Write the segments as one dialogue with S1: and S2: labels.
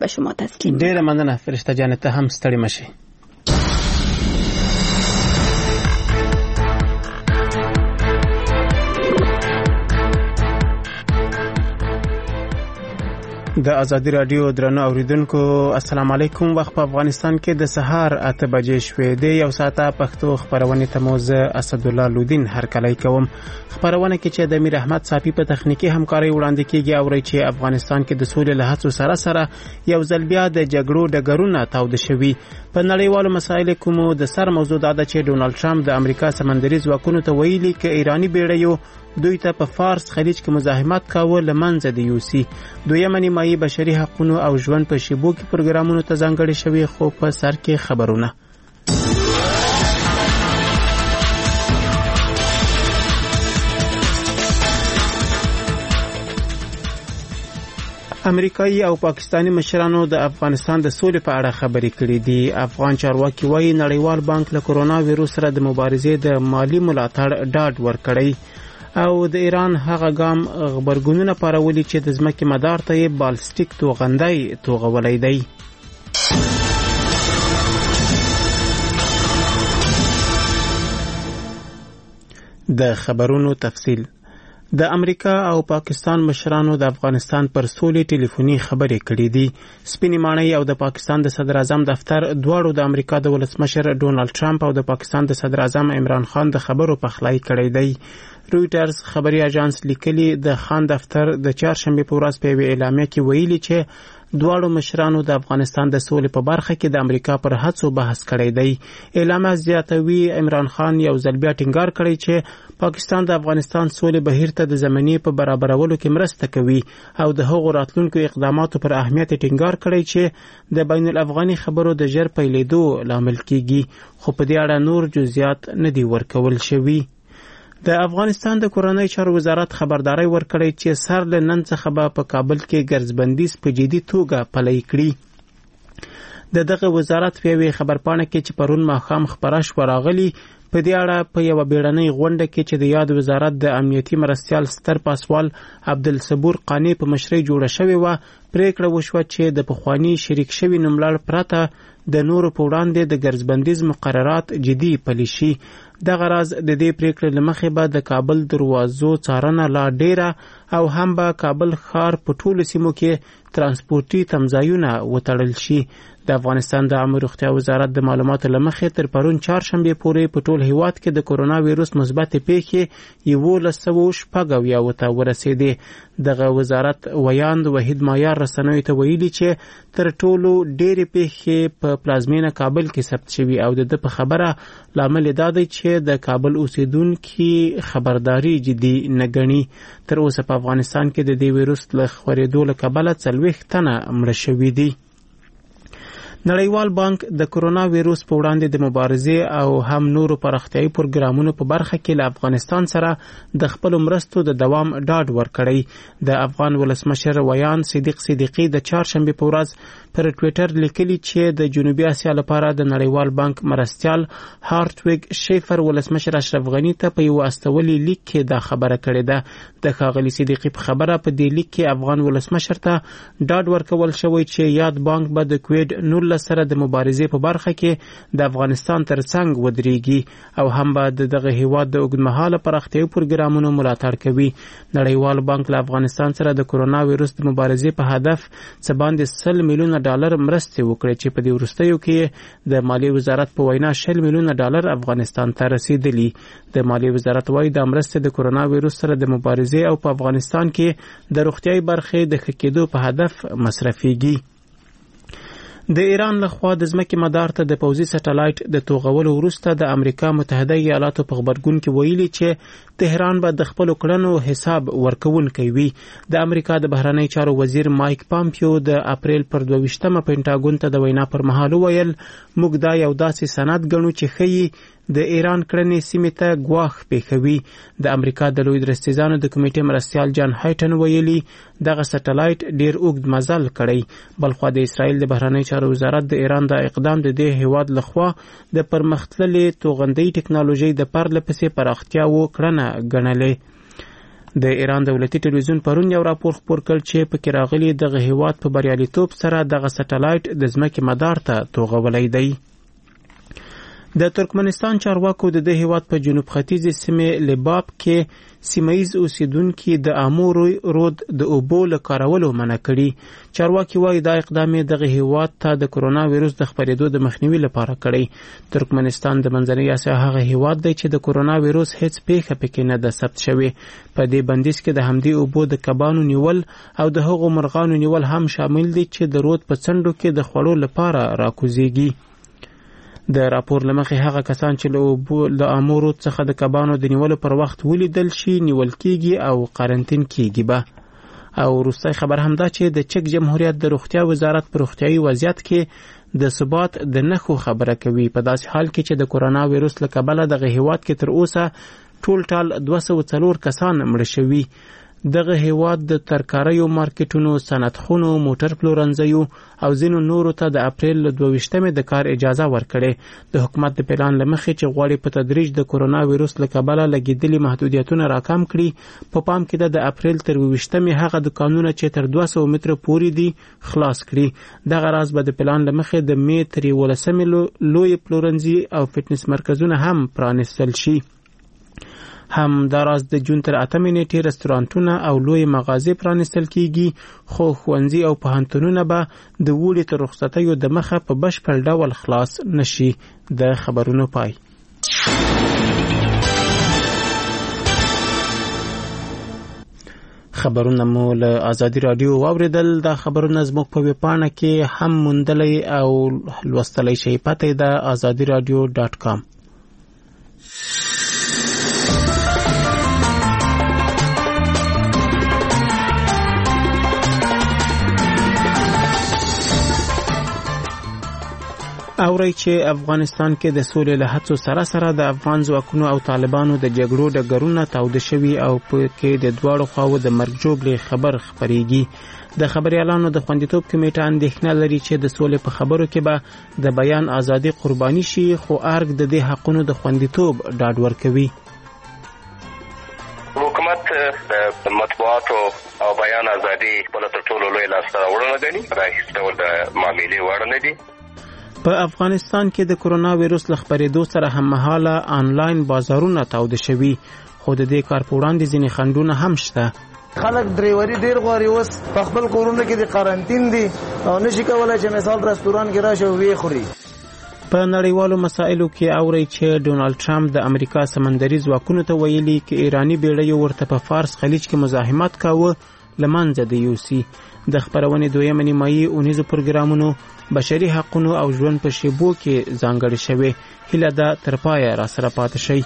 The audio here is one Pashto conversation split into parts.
S1: به شما تسلیم.
S2: ډیره مننه فرشته جان، ته هم ستړي مشي. د ازادي رادیو درنو اوریدونکو السلام علیکم. وخت په افغانستان کې د سهار 8 بجې شوې. د یو ساعته پښتو خبرونه ته موزه اسد الله لودین هرکلی کوم. خبرونه کې چې د امیر احمد صافی په تخنیکی همکاري وړاندې کیږي او چې افغانستان کې د سولې له هڅو سره یو ځل بیا د جګړو ډګرونه تاوده شوي. په نړیوالو مسایلو کومو د سر موضوع دا ده چې ډونالد ټرمپ د امریکا سمندري ځواکونو ته ویلي چې ایرانی بیړیو دوی ته په فارس خلیج کې مزاحمت کاوه لمنځه د یوسی. دویمه نیمایي بشري حقوقو او ژوند په شیبو کې پروګرامونو ته ځانګړي شوي. خو په سر کې خبرونه. امریکایي او پاکستانی مشرانو د افغانستان د سولې په اړه خبرې کړې دي. افغان چارواکي وايي نړیوال بانک له کرونا وایروس سره د مبارزې د مالی ملاتړ ډاډ ورکړی او د ایران هغه ګام غبرګونونه پارولي چې د ځمکې مدار ته یې بالستیک توغندی توغولی دی. د خبرونو تفصیل. د امریکا او پاکستان مشرانو د افغانستان پر سولې ټلیفوني خبرې کړې دي. سپینې ماڼۍ او د پاکستان د صدر اعظم دفتر دواړو د امریکا د ولسمشر ډونالد ټرمپ او د پاکستان د صدر اعظم عمران خان د خبرو پخلی کړی دی. رویټرز خبري اژانس لیکلي د خان دفتر د چهارشنبه په ورځ په اعلامیه کې ویلي چې دواړو مشرانو د افغانستان د سولې په برخه کې د امریکا پر هڅو بحث کړی دی. اعلامیه زیاتوي عمران خان یو ځل بیا ټینګار کړی چې پاکستان د افغانستان سولې بهیر ته د زمینې په برابرولو کې مرسته کوي او د هغو راتلونکو اقداماتو پر اهمیت ټینګار کړی چې د بین الافغاني خبرو د ژر پیلېدو لامل کیږي. خو په دې اړه نور جزئیات نه دي ورکول شوي. د افغانستان د کورنۍ چارو وزارت خبرداري ورکړی چې سر له نن څخه به په کابل کې ګرځبندیز په جدي توګه پلی کړي. دغه وزارت په یوه خبرپاڼه کې چې پرون ماښام خبره شوه راغلي په دې اړه په یو بیړنۍ غونډه کې چې د یاد وزارت د امنیتي مرستیال ستر پاسوال عبدالصبور قانی په مشرۍ جوړه شوې و. پریکړه وشوه چې د پخوانی شریک شوی نوملړ پرته د نورو په وړاندې د ګرځبندیز مقررات جدي پلي شي. دغه راز د دې پریکړې له مخې به د کابل دروازو څارنه لا ډیره او هم به کابل ښار په ټولو سیمو کې ترانسپورتي تمځایونه وتړل شي. د افغانستان د عامه روغتیا وزارت د معلوماتو له مخې تر پرون چهارشنبه پورې په ټول هیواد کې د کرونا وایروس مثبت پیښې 1196 ته ورسېدې. دغه وزارت ویاند وحید مایار رسنیو ته ویلي چې تر ټولو ډېرې پیښې په پلازمینه کابل کې ثبت شوي او د په خبره لامل دا دی چې د کابل اوسیدونکي خبرداري جدي نه ګڼي. تر اوسه په افغانستان کې د دې وایروس له خپرېدو له کبله 40 تنه مړه شوي دي. نړیوال بانک د کرونا وایروس په وړاندې د مبارزې او هم نورو پراختیايي پروګرامونو په برخه کې له افغانستان سره د خپل مرستو د دوام ډاډ ورکړی. د افغان ولسمشر ویان صدیق صدیقی د چهارشنبه په ورځ پر ټوئیټر لیکلي چې د جنوبي اسیا لپاره د نړیوال بانک مرستیال هارټویګ شیفر ولسمشر اشرف غنی ته په یو استولي لیک کې دا خبره کړې ده. د ښاغلي صدیقی په خبره په دې لیک کې افغان ولسمشر ته ډاډ ورکول شوی چې یاد بانک به د کووید 19 سره د مبارزې په برخه کې د افغانستان ترڅنګ ودرېږي او هم به دغه هیواد د اوږدمهاله پراختیايي پروګرامونو ملاتړ کوي. نړیوال بانک له افغانستان سره د کرونا وایروس د مبارزې په هدف څه باندې $100 میلیونه مرستې وکړي چې په دې وروستیو کې د مالیې وزارت په وینا $100 میلیونه افغانستان ته رسیدلي. د مالیې وزارت وايي د مرستې د کرونا وایروس سره د مبارزې او په افغانستان کې د روغتیايي برخې د ښه کېدو په هدف مصرفيږي. د ایران لخوا د ځمکې مدار ته د پوځي سټلایټ د توغولو وروسته د امریکا متحده ایالاتو په خبرګون کې ویلي چې تهران به د خپل کړنو حساب ورکوونکی وي. د امریکا د بهرنی چارو وزیر مایک پامپیو د اپریل پر 22مه پینټاګون ته د وینا پر مهال ویل موږ دا یو داسې سند ګڼو چې ښیي د ایران کړنې سیمې ته ګواښ پیښوي. د امریکا د لوی درستیزانو د کمیټې مرستیال جان هایټن ویلي دغه سټلایټ ډیر اوږد مزل کړی. بلخوا د اسرائیل د بهرنی چارو وزارت د ایران د اقدام د دې هیواد لخوا د پرمختللې توغندۍ ټکنالوژي د پرله پسې پراختیا و کړنه ګڼلې. د ایران دولتي ټلویزیون پرون یو راپور خپور کړ چې پکې راغلي دغه هیواد په بریالیتوب سره دغه سټلایټ د ځمکې مدار ته توغولی دی. د ترکمنستان چارواکو د دې هیواد په جنوب ختیځې سیمې لباب کې سیمایي اوسیدونکو د امو رود د اوبو له کارولو منع کړي. چارواکي وایي دا اقدام دغه هیواد ته د کرونا وایروس د خپرېدو د مخنیوي لپاره کړی. ترکمنستان د منځنۍ اسیا هغه هیواد دی چې د کرونا وایروس هیڅ پیښه پکې نه ده ثبت شوې. په دې بندیز کې د همدې اوبو د کبانو نیول او د هغو مرغانو نیول هم شامل دي چې د رود په څنډو کې د خوړو لپاره راکوزیږي. د راپور لمخې هغه کسان چې له امو رود څخه د کبانو د نیولو پر وخت ولیدل شي نیول کیږي او قرنطین کیږي به. او وروستی خبر هم دا چې د چک جمهوریت د روغتیا وزارت په روغتیایي وضعیت کې د ثبات د نښو خبره کوي په داسې حال کې چې د کرونا وایروس له کبله دغه هیواد کې تر اوسه ټول 204 کسان مړه شوي. دغه هیواد د ترکاریو مارکیټونو، صنعتخونو، موټر پلورنځیو او ځینو نورو ته د اپریل 22 د کار اجازه ورکړې. د حکومت د پلان له مخې چې غواړي په تدریج د کرونا وایروس له کبله لګېدلي محدودیتونه راکم کړي، په پام کې د اپریل تر 22 هغه دکانونه چې تر 200 متره پورې دي خلاص کړي. دغه راز به د پلان له مخې د می تر 11 لوی پلورنځي او فټنس مرکزونه هم پرانیستل شي. هم دا راز د جون تر 8 نیټې رستورانتونه او لوی مغازې پرانیستل کیږي، خو ښوونځي او پوهنتونونه به د اوړي تر رخصتیو د مخه په بشپړ ډول خلاص نشي. د خبرونو پای. خبرونه مو له آزادي رادیو واوریدل. دا خبرونه زموږ په ویبپاڼه کې هم موندلی او لوستلی شئ. پته یې د azadiradio.com. اوري چې افغانستان کې د سولې له هڅو سره د افغان ځواکونو او طالبانو د جګړو ډګرونه تاوده شوي او په کې د دواړو خواو د مرګ ژوبلې خبر خپرېږي. د خبريالانو د خوندیتوب کمیټه اندېښنه لري چې د سولې په خبرو کې به د بیان ازادي قرباني شي، خو ارګ د دې حقونو د خوندیتوب ډاډ ورکوي.
S1: حکومت د مطبوعاتو او بیان ازادي په تر ټولو لوی لاسته راوړنه ګڼي. دا هیڅ ډول د معاملې وړ نه دي.
S2: په افغانستان کې د کرونا وایروس له خپرېدو سره هممهاله آنلاین بازارونه تاوده شوي، خو د دې کار په وړاندې ځینې خنډونه هم شته.
S3: خلک ډریوري ډیر غواړي، اوس په خپل کورونه کې د قرنطین دي او نشي کولای چې مثال رستوران کې راشه او وی خوري.
S2: په نړیوالو مسایلو کې اوري چې ډونالد ټرمپ د امریکا سمندري ځواکونو ته ویلي چې ایرانی بیړۍ ورته په فارس خلیج کې مزاحمت کاوه لمنځه د یوسي. د خبرونې دویمه نیمایي اونیزو پروګرامونو بشري حقونو او ژوند په شیبو کې ځانګړي شوي. هیله ده تر پایه را سره پاتې شئ.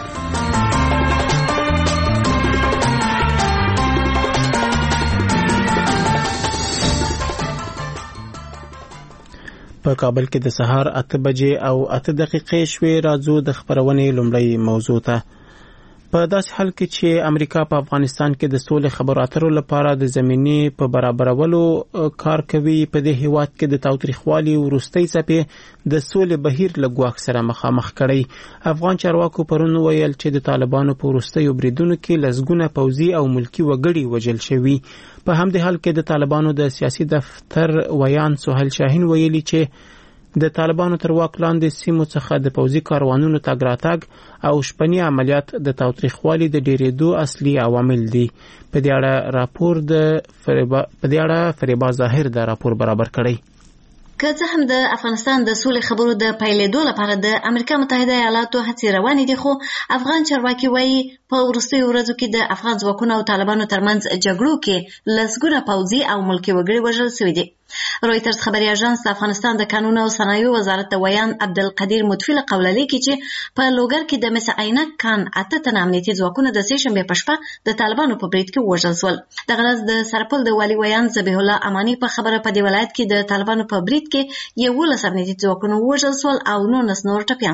S2: په کابل کې د سهار 8 بجې او 8 دقیقې شوې. راځو د خبرونې لومړی موضوع ته. په داسې حال کې چې امریکا په افغانستان کې د سولې خبرو اترو لپاره د زمینې په برابرولو کار کوي، په دې هیواد کې د تاوتریخوالي وروستۍ څپې د سولې بهیر له ګواښ سره مخامخ کړی. افغان چارواکو پرون ویل چې د طالبانو په وروستیو بریدونو کې لسګونه پوځي او ملکي وګړي وژل شوي. په همدې حال کې د طالبانو د سیاسي دفتر ویان سهیل شاهین ویلي چې د طالبانو تر واک لاندې سیمو څخه د پوځي کاروانونو تګ راتګ او شپني عملیات د تاوتریخوالي د ډیرېدو اصلي عوامل دي. په دې اړه فریبا ظاهر د راپور برابر کړی.
S4: که څه هم د افغانستان د سولې خبرو د پیلېدو لپاره د امریکا متحده ایالاتو هڅې روانې دي، خو افغان چارواکي وایي په وروستیو ورځو کې د افغان ځواکونو او طالبانو ترمنځ جګړو کې لسګونه پوځي او ملکي وګړي وژل شوي دي. رویترز خبري اژانس د افغانستان د قانونو او صنایعو وزارت د ویان عبدالقدیر مطفی له قوله لیکي چې په لوګر کې د مس عینک کان 8 تنه امنیتي ځواکونه د سې شنبې په شپه د طالبانو په برید کې وژل شول. دغه ورځ د سرپل د والي ویان ذبیح الله امانی په خبره په دې ولایت کې د طالبانو په برید کې 11 امنیتي ځواکونه وژل شول او 19 نور ټپیان شول.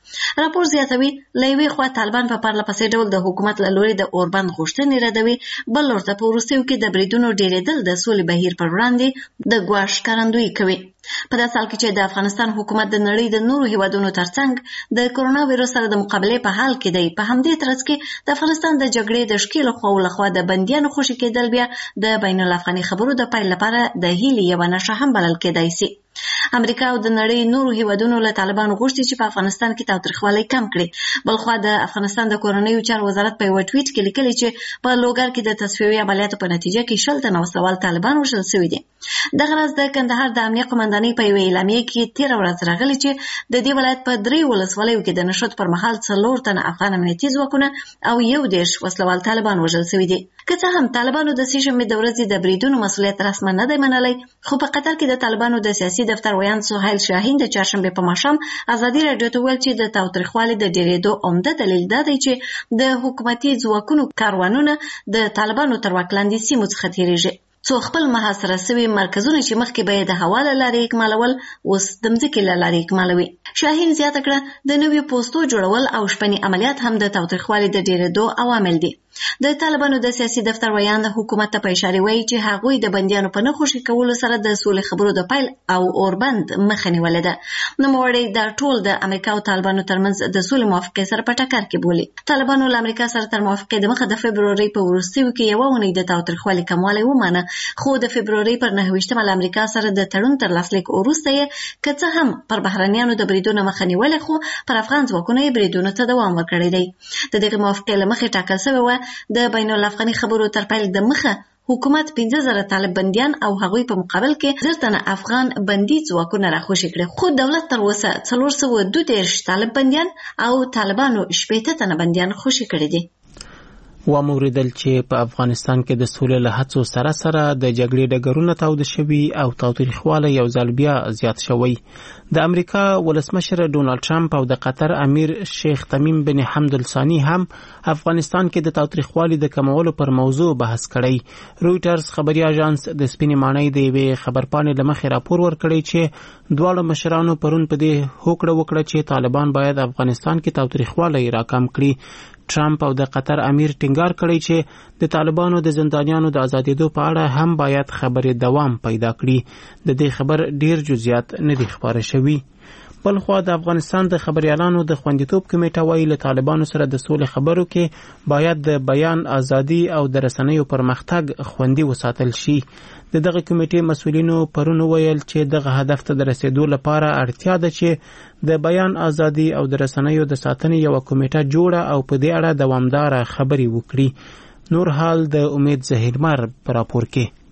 S4: راپور زیاتوي له یوې خوا طالبان په پرله پسې ډول د حکومت له لوري د اوربند غوښتنې ردوي، بل ورته په وروستیو کې د بریدونو ډېرېدل د سولې بهیر پر وړاندې د ګواښ ښکارندویي کوي. په داسې حال کې چې د افغانستان حکومت د نړۍ د نورو هیوادونو ترڅنګ د کرونا ویروس سره د مقابلې په حال کې دی، په همدې ترڅ کې د افغانستان د جګړې د ښکېلو خواو لخوا د بندیانو خوشي کېدل بیا د بین الافغاني خبرو د پیل لپاره د هیلې یوه نښه هم بلل کېدای شي. امریکا او د نړۍ نورو هیوادونو له طالبانو غوښتي چې په افغانستان کې تاوتریخوالی کم کړي. بلخوا د افغانستان د کورنیو چارو وزارت په یوه ټویټ کې لیکلي چې په لوګر کې د تصفیوي عملیاتو په نتیجه کې 60 تنه وسوال طالبان وژل شوي دي. دغه راز د کندهار د امنیه قمندانۍ په یوه اعلامیه کې 13 ورځ راغلي چې د دې ولایت په 3 ولسوالیو کې د نشط پر مهال 4 تنه افغان امنیتي ځواکونه او 11 وسلوال طالبان وژل شوي دي. که څه هم طالبانو د سې شنبې د ورځې د بریدونو مسؤلیت رسما نه دی منلی، خو په قطر کې د طالبانو د سیاسي دفتر ویاند سهیل شاهین د چهارشنبې په ماښام ازادي راډیو ته ویل چې د تاوتریخوالي د ډېرېدو عمده دلیل دا دی چې د حکومتي ځواکونو کاروانونه د طالبانو تر واک لاندې سیمو څخه تېرېږي. څو خپل محاصره سوي مرکزونه چې مخکې به یې د هوا له لارې اکمالول، اوس د مځکې له لارې اکمالوي. شاهین زیاته کړه د نویو پوستو جوړول او شپني عملیات هم د تاوتریخوالي د ډېرېدو عوامل دي. د طالبانو د سیاسي دفتر ویاند حکومت ته په اشاره وایي چې هغوی د بندیانو په نه خوشي کولو سره د سولې خبرو د پیل او اوربند مخه نیولې ده. نوموړی دا ټول د امریکا او طالبانو ترمنځ د سولې موافقې سره په ټکر کې بولي. طالبانو له امریکا سره تر موافقې د مخه د فبرورۍ په وروستیو کې یوه اونۍ د تاوتریخوالي کموالی ومانه، خو د فبرورۍ پر 9 له امریکا سره د تړون تر لاسلیک وروسته یې که څه هم پر بهرنیانو د بریدونو مخه نیولې، خو پر افغان ځواکونو یې بریدونو ته دوام ورکړی دی. د دغې موافقې له مخې ټاکل شوې وه د بین الافغاني خبرو تر پیل د مخه حکومت 15,000 طالب بندیان او هغوی په مقابل کې 10 تنه افغان بندي ځواکونه راخوشي کړي، خو دولت تر اوسه 432 طالب بندیان او طالبانو 80 تنه بندیان خوشي کړي دي.
S2: وموریدل چې په افغانستان کې د سولې له هڅو سره سره د جګړې ډګرونه تاوده شوي او تاوتریخوالی یو ځل بیا زیات شوی. د امریکا ولسمشر ډونالد ټرمپ او د قطر امیر شیخ تمیم بن حمد الثانی هم افغانستان کې د تاوتریخوالي د کمولو پر موضوع بحث کړی. رویټرز خبري اژانس د سپینې ماڼۍ د یوې خبرپاڼې له مخې راپور ورکړی چې دواړو مشرانو پرون په دې هوکړه وکړه چې طالبان باید افغانستان کې تاوتریخوالی راکم کړي. ټرمپ او د قطر امیر ټینګار کړی چې د طالبانو د زندانیانو د آزادېدو په اړه هم باید خبرې دوام پیدا کړي. د دې خبر ډیر جزئیات نه دي خبره شوي. بلخوا د افغانستان د خبريالانو د خوندیتوب کمیټه وایي له طالبانو سره د سولې خبرو کې باید د بیان ازادي او د رسنیو پرمختګ خوندي وساتل شي. د دغه کمیټې مسؤلینو پرون ویل چې دغه هدف ته د رسیدو لپاره اړتیا ده چې د بیان ازادي او د رسنیو د ساتنې یو کمیټه جوړه او په دې اړه دوامدار خبري وکړي. نور حال د امید زهیرمر پر راپور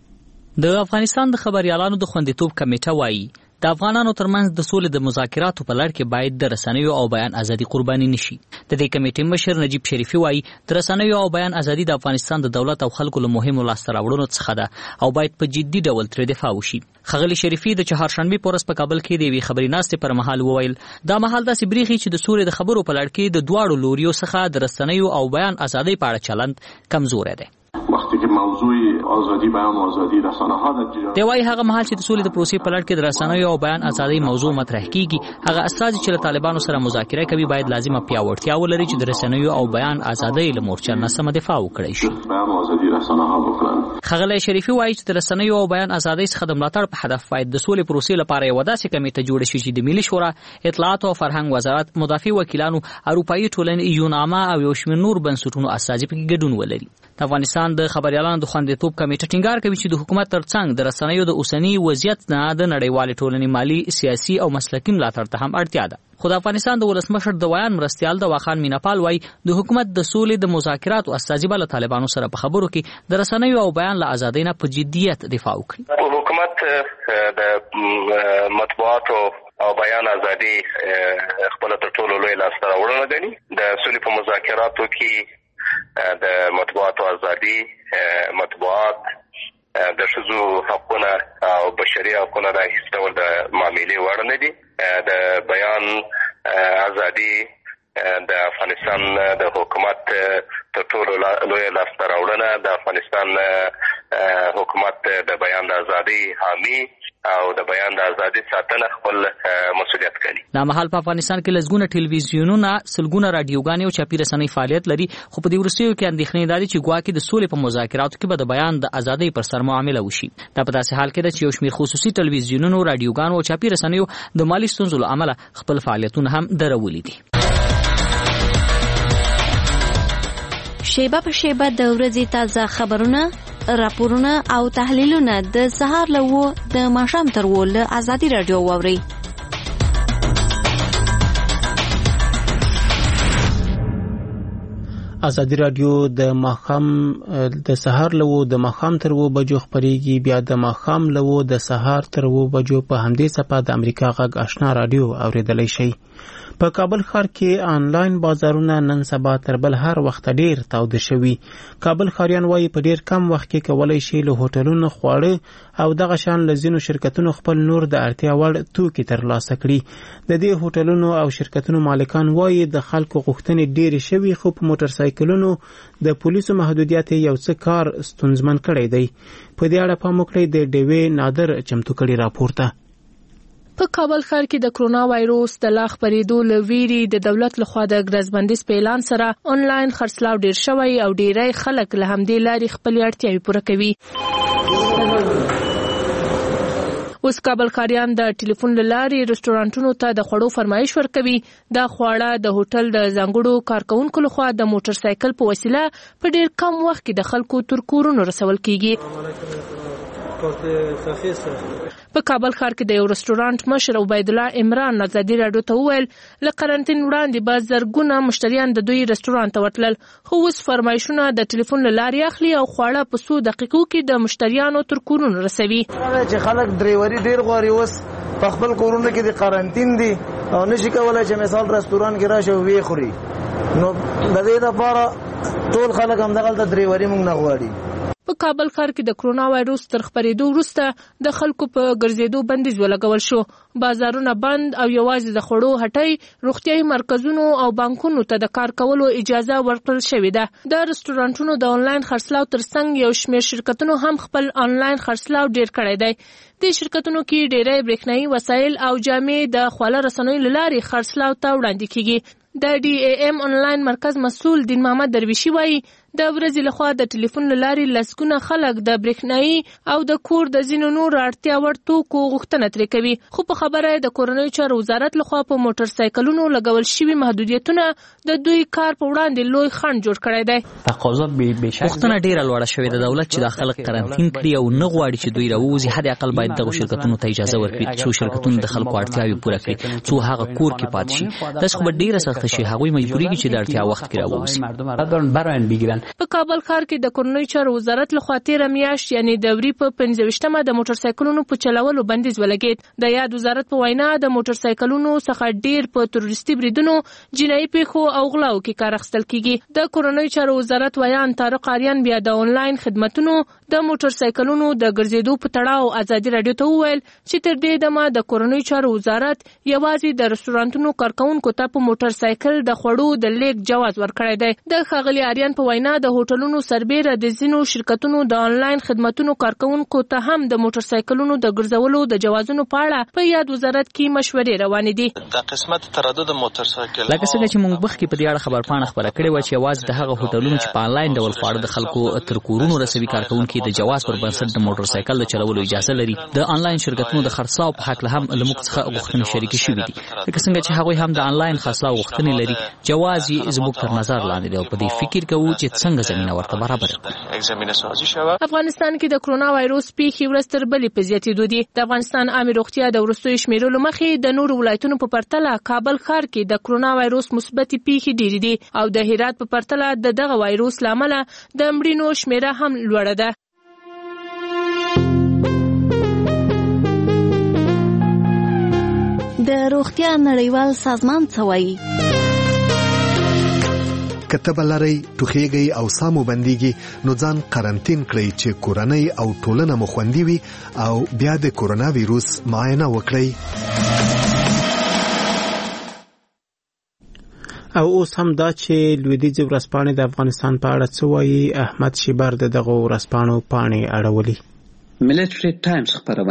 S2: کې.
S5: د افغانستان د خبريالانو د خوندیتوب کمیټه وایي د افغانانو ترمنځ د سولې د مذاکراتو په لړ کې باید د رسنیو او بیان ازادي قرباني نشي. د دې کمیټې مشر نجیب شریفي وایي د رسنیو او بیان ازادي د افغانستان د دولت او خلکو له مهمو لاسته راوړنو څخه ده او باید په جدي ډول ترې دفاع وشي. ښاغلي شریفي د چهارشنبې په ورځ په کابل کې د یوې خبري ناستې پر مهال وویل دا مهال داسې بریښي چې د سولې د خبرو په لړ کې د دواړو لوریو څخه د رسنیو او بیان ازادي په اړه چلند کمزوری دی.
S6: وقتی که موضوع آزادی بیان و آزادی رسانه ها
S5: دی وايي هغه مهال چې د سولې د پروسې په لړ کې د رسنیو او بیان ازادي موضوع مطرح کیږي، هغه اساس چې له طالبانو سره مذاکره کوي باید لازمه پیاوړتیا ولري چې د رسنیو او بیان ازادي له مورچل نه سم دفاع وکړي شي.
S6: بیان و آزادی رسانه ها وکړي.
S5: ښاغلی شریفي وايي چې د رسنیو او بیان ازادي څخه د ملاتړ په هدف باید د سولې پروسې لپاره یو داسې کمیټه جوړه شي چې د ملي شورا، اطلاعات او فرهنګ وزارت، مدافع وکیلانو، اروپایي ټولنې، یوناما او یو شمېر نور بنسټونو اساسي پکې ګډون ولري. د افغانستان د خبريالانو د خوندیتوب کمیټه ټینګار کوي چې د حکومت ترڅنګ د رسنیو د اوسنی وضعیت نه د نړیوالې ټولنې مالی، سیاسي او مسلکي ملاتړ ته هم اړتیا ده. خو د افغانستان د ولسمشر د ویان مرستیال د واخان میناپال وایي د حکومت د سولې د مذاکراتو استازي به له طالبانو سره په خبرو کې د رسنیو او بیان له ازادۍ نه په جدیت دفاع وکړي.
S1: حکومت د مطبوعاتو او بیان ازادي خپل تر ټولو لوی لاسته راوړنه ګڼي. د سولې په مذاکراتو کې د مطبوعاتو ازادي، مطبوعات، د ښځو حقونه او بشري حقونه د هیڅ ډول د معاملې وړ نه دي. د بیان ازادي د افغانستان د حکومت تر ټولو لوی لاسته راوړنه. د افغانستان حکومت د بیان د ازادي حامی او د بیان د ازادي ساتنه خپل مسؤلیت کوي.
S5: د مهال په افغانستان کې لږونه ټلویزیونونه، سلګونه رادیوګانې او چاپی رسنۍ فعالیت لري، خو په دې وروستیو کې اندېښنې دي چې ګواکې د سولې په مذاکراتو کې به د بیان د ازادۍ پر سر معامله وشي. دا په داسې حال کې ده چې یو شمېر خصوصي ټلویزیونونو، رادیوګانو او چاپی رسنیو د مالي ستونزو له امله خپل فعالیتونه هم درولي دي.
S7: شیبه په شیبه د ورځې تازه خبرونه، راپورونه او تحلیلونه د سهار له 9 د ماښام تر 10 له ازادي رادیو واورئ.
S2: ازادي رادیو د ماښام د سهار له 9 د ماښام تر 10 بجو خبريږي، بیا د ماښام له 9 د سهار تر 10 بجو په همدې صفحه د امریکا غږ آشنا رادیو اوریدلای شئ. په کابل ښار کې آنلاین بازارونه نن سبا تر بل هر وخت ډیر تاوده شوي. کابل ښاریان وایي په ډیر کم وخت کې کولای شي له هوټلونو خواړه او دغه شان له ځینو شرکتونو خپل نور د اړتیا وړ توکي ترلاسه کړي. د دې هوټلونو او شرکتونو مالکان وایي د خلکو غوښتنې ډېرې شوي، خو په موټر سایکلونو د پولیسو محدودیت یو څه کار ستونزمن کړی دی. په دې اړه پام وکړئ د ډیوې نادر چمتو کړي راپورته.
S8: په کابل ښار کې د کرونا وایروس د لا خپرېدو له ویرې د دولت لخوا د ګرځبندیز په اعلان سره آنلاین خرڅلاو ډیر شوی او ډیری خلک له همدې لارې خپل اړتیاوې پوره کوي. اوس کابل ښاریان د ټلیفون له لارې رستورانټونو ته د خوړو فرمایش ورکوي. دا خواړه د هوټل د ځانګړو کارکونکو لخوا د موټر سایکل په وسیله په ډیر کم وخت کې د خلکو تر کورونو رسول کیږي. په کابل ښار کې د یو رستورانټ مشر عبید الله عمران ازادي رادیو ته وویل له قرنټین وړاندې به زرګونه مشتریان د دوی رستورانټ ته ورتلل، خو اوس فرمایشونه د ټلیفون له لارې اخلي او خواړه په 100 دقیقو کې د مشتریانو تر کورونو رسوي.
S3: چې خلک ډرایوري ډیر غواړي، اوس په خپل کورونو کې د قرنټین دي او نشي کولای چې مثال رستورانټ کې راشه وی خوري. نو د دې لپاره ټول خلک هم دغه ډرایوري موږ نه غواړي.
S8: په کابل ښار کې د کرونا وایروس تر خپرېدو وروسته د خلکو په ګرځېدو بندیز ولګول شو. بازارونه بند او یوازې د خوړو هټۍ، روغتیايي مرکزونو او بانکونو ته د کار کولو اجازه ورکړل شوې ده. د رستورانټونو د آنلاین خرڅلاو ترڅنګ یو شمېر شرکتونو هم خپل آنلاین خرڅلاو ډیر کړی دی. د شرکتونو کې ډېری برېښنايي وسایل او جامې د خواله رسنیو له لارې خرڅلاو ته وړاندې کیږي. د DAM آنلاین مرکز مسؤل دین محمد درویشي وایي د ورځې لخوا د ټلیفون له لارې لسګونه خلک د برېښنايي او د کور د ځینو نور اړتیا وړ توکو غوښتنه ترې کوي. خو په خبره د کورنیو چارو وزارت لخوا په موټر سایکلونو لګول شوي محدودیتونه د دوی کار په وړاندې لوی خنډ جوړ کړی دی.
S5: تقاضا غوښتنه ډیره لوړه شوې ده. دولت چې د خلک قرنټین کړي او نه غواړي چې دوی راووځي، حد اقل باید دغه شرکتونو ته اجازه ورکړي څو شرکتونه د خلکو اړتیاوې پوره کړي، څو هغه کور کې پاتې شي. داسې خو به ډیره سخته شي، هغوی مجبوریږي چې د اړتیا وخت کې راووځي.
S8: په کابل ښار کې د کورنیو چارو وزارت لخوا تیره میاشت یعنی د وري په 25مه د موټر سایکلونو په چلولو بندیز ولګید. د یاد وزارت په وینا د موټر سایکلونو څخه ډیر په تروریستي بریدونو، جنایي پیښو او غلاو کې کار اخیستل کیږي. د کورنیو چارو وزارت ویان طارق آریان بیا د آنلاین خدماتونو د موټر سایکلونو د ګرځېدو په تړاو ازادي رادیو ته وویل چې تر دې دمه د کورنیو چارو وزارت یوازې د رستورانټونو کارکونکو ته په موټر سایکل د خوړو د لیږد جواز ورکړی دی. د ښاغلي آریان په وینا د هوټلونو سربیره د ځینو شرکتونو د آنلاین خدماتونو کارکونکو ته هم د موټر سایکلونو د ګرځولو د جوازونو په اړه په یاد وزارت کې مشورې روانې دي.
S9: د قسمت تردد موټر سایکل
S5: لکه څنګه چې موږ مخکې په دې اړه خبرپاڼه خپره کړې وه چې یوازې د هغه هوټلونو چې په آنلاین ډول خواړه د خلکو تر کورونو رسوي کارکونکي د جواز پر بنسټ د موټر سایکل د چلولو اجازه لري. د آنلاین شرکتونو د خرڅلاو په هکله هم له موږ څخه غوښتنې شریکې شوې دي، لکه څنګه چې هغوی هم د آنلاین خرڅلاو غوښتنې لري. جواز یې زموږ تر نظر لاندې دی او په دې فکر کوو چې څنګه زمینه ورته برابره کړو.
S8: افغانستان کې د کرونا وایروس پیښې ورځ تر بلې په زیاتېدو دي. د افغانستان عامې روغتیا د وروستیو شمیرلو مخې د نورو ولایتونو په پرتله کابل ښار کې د کرونا وایروس مثبتې پیښې ډېرې دي او د هرات په پرتله د دغه وایروس له امله د مړینو شمیره هم لوړه ده.
S7: د روغتیا نړیوال سازمان څه وایي؟
S10: کتب لري ټوخیږي او سامو بنديږي نو ځان قرنټین کړئ چې کورنۍ او ټولنه مو خوندي وي او بیا د کرونا وایروس معاینه وکړئ.
S2: او اوس هم دا چې لویدیځ ورځپاڼې د افغانستان په اړه څه وایي. احمد شیبر د دغه ورځپاڼو پاڼې اړولي.
S11: ملټری ټایمز خبرونه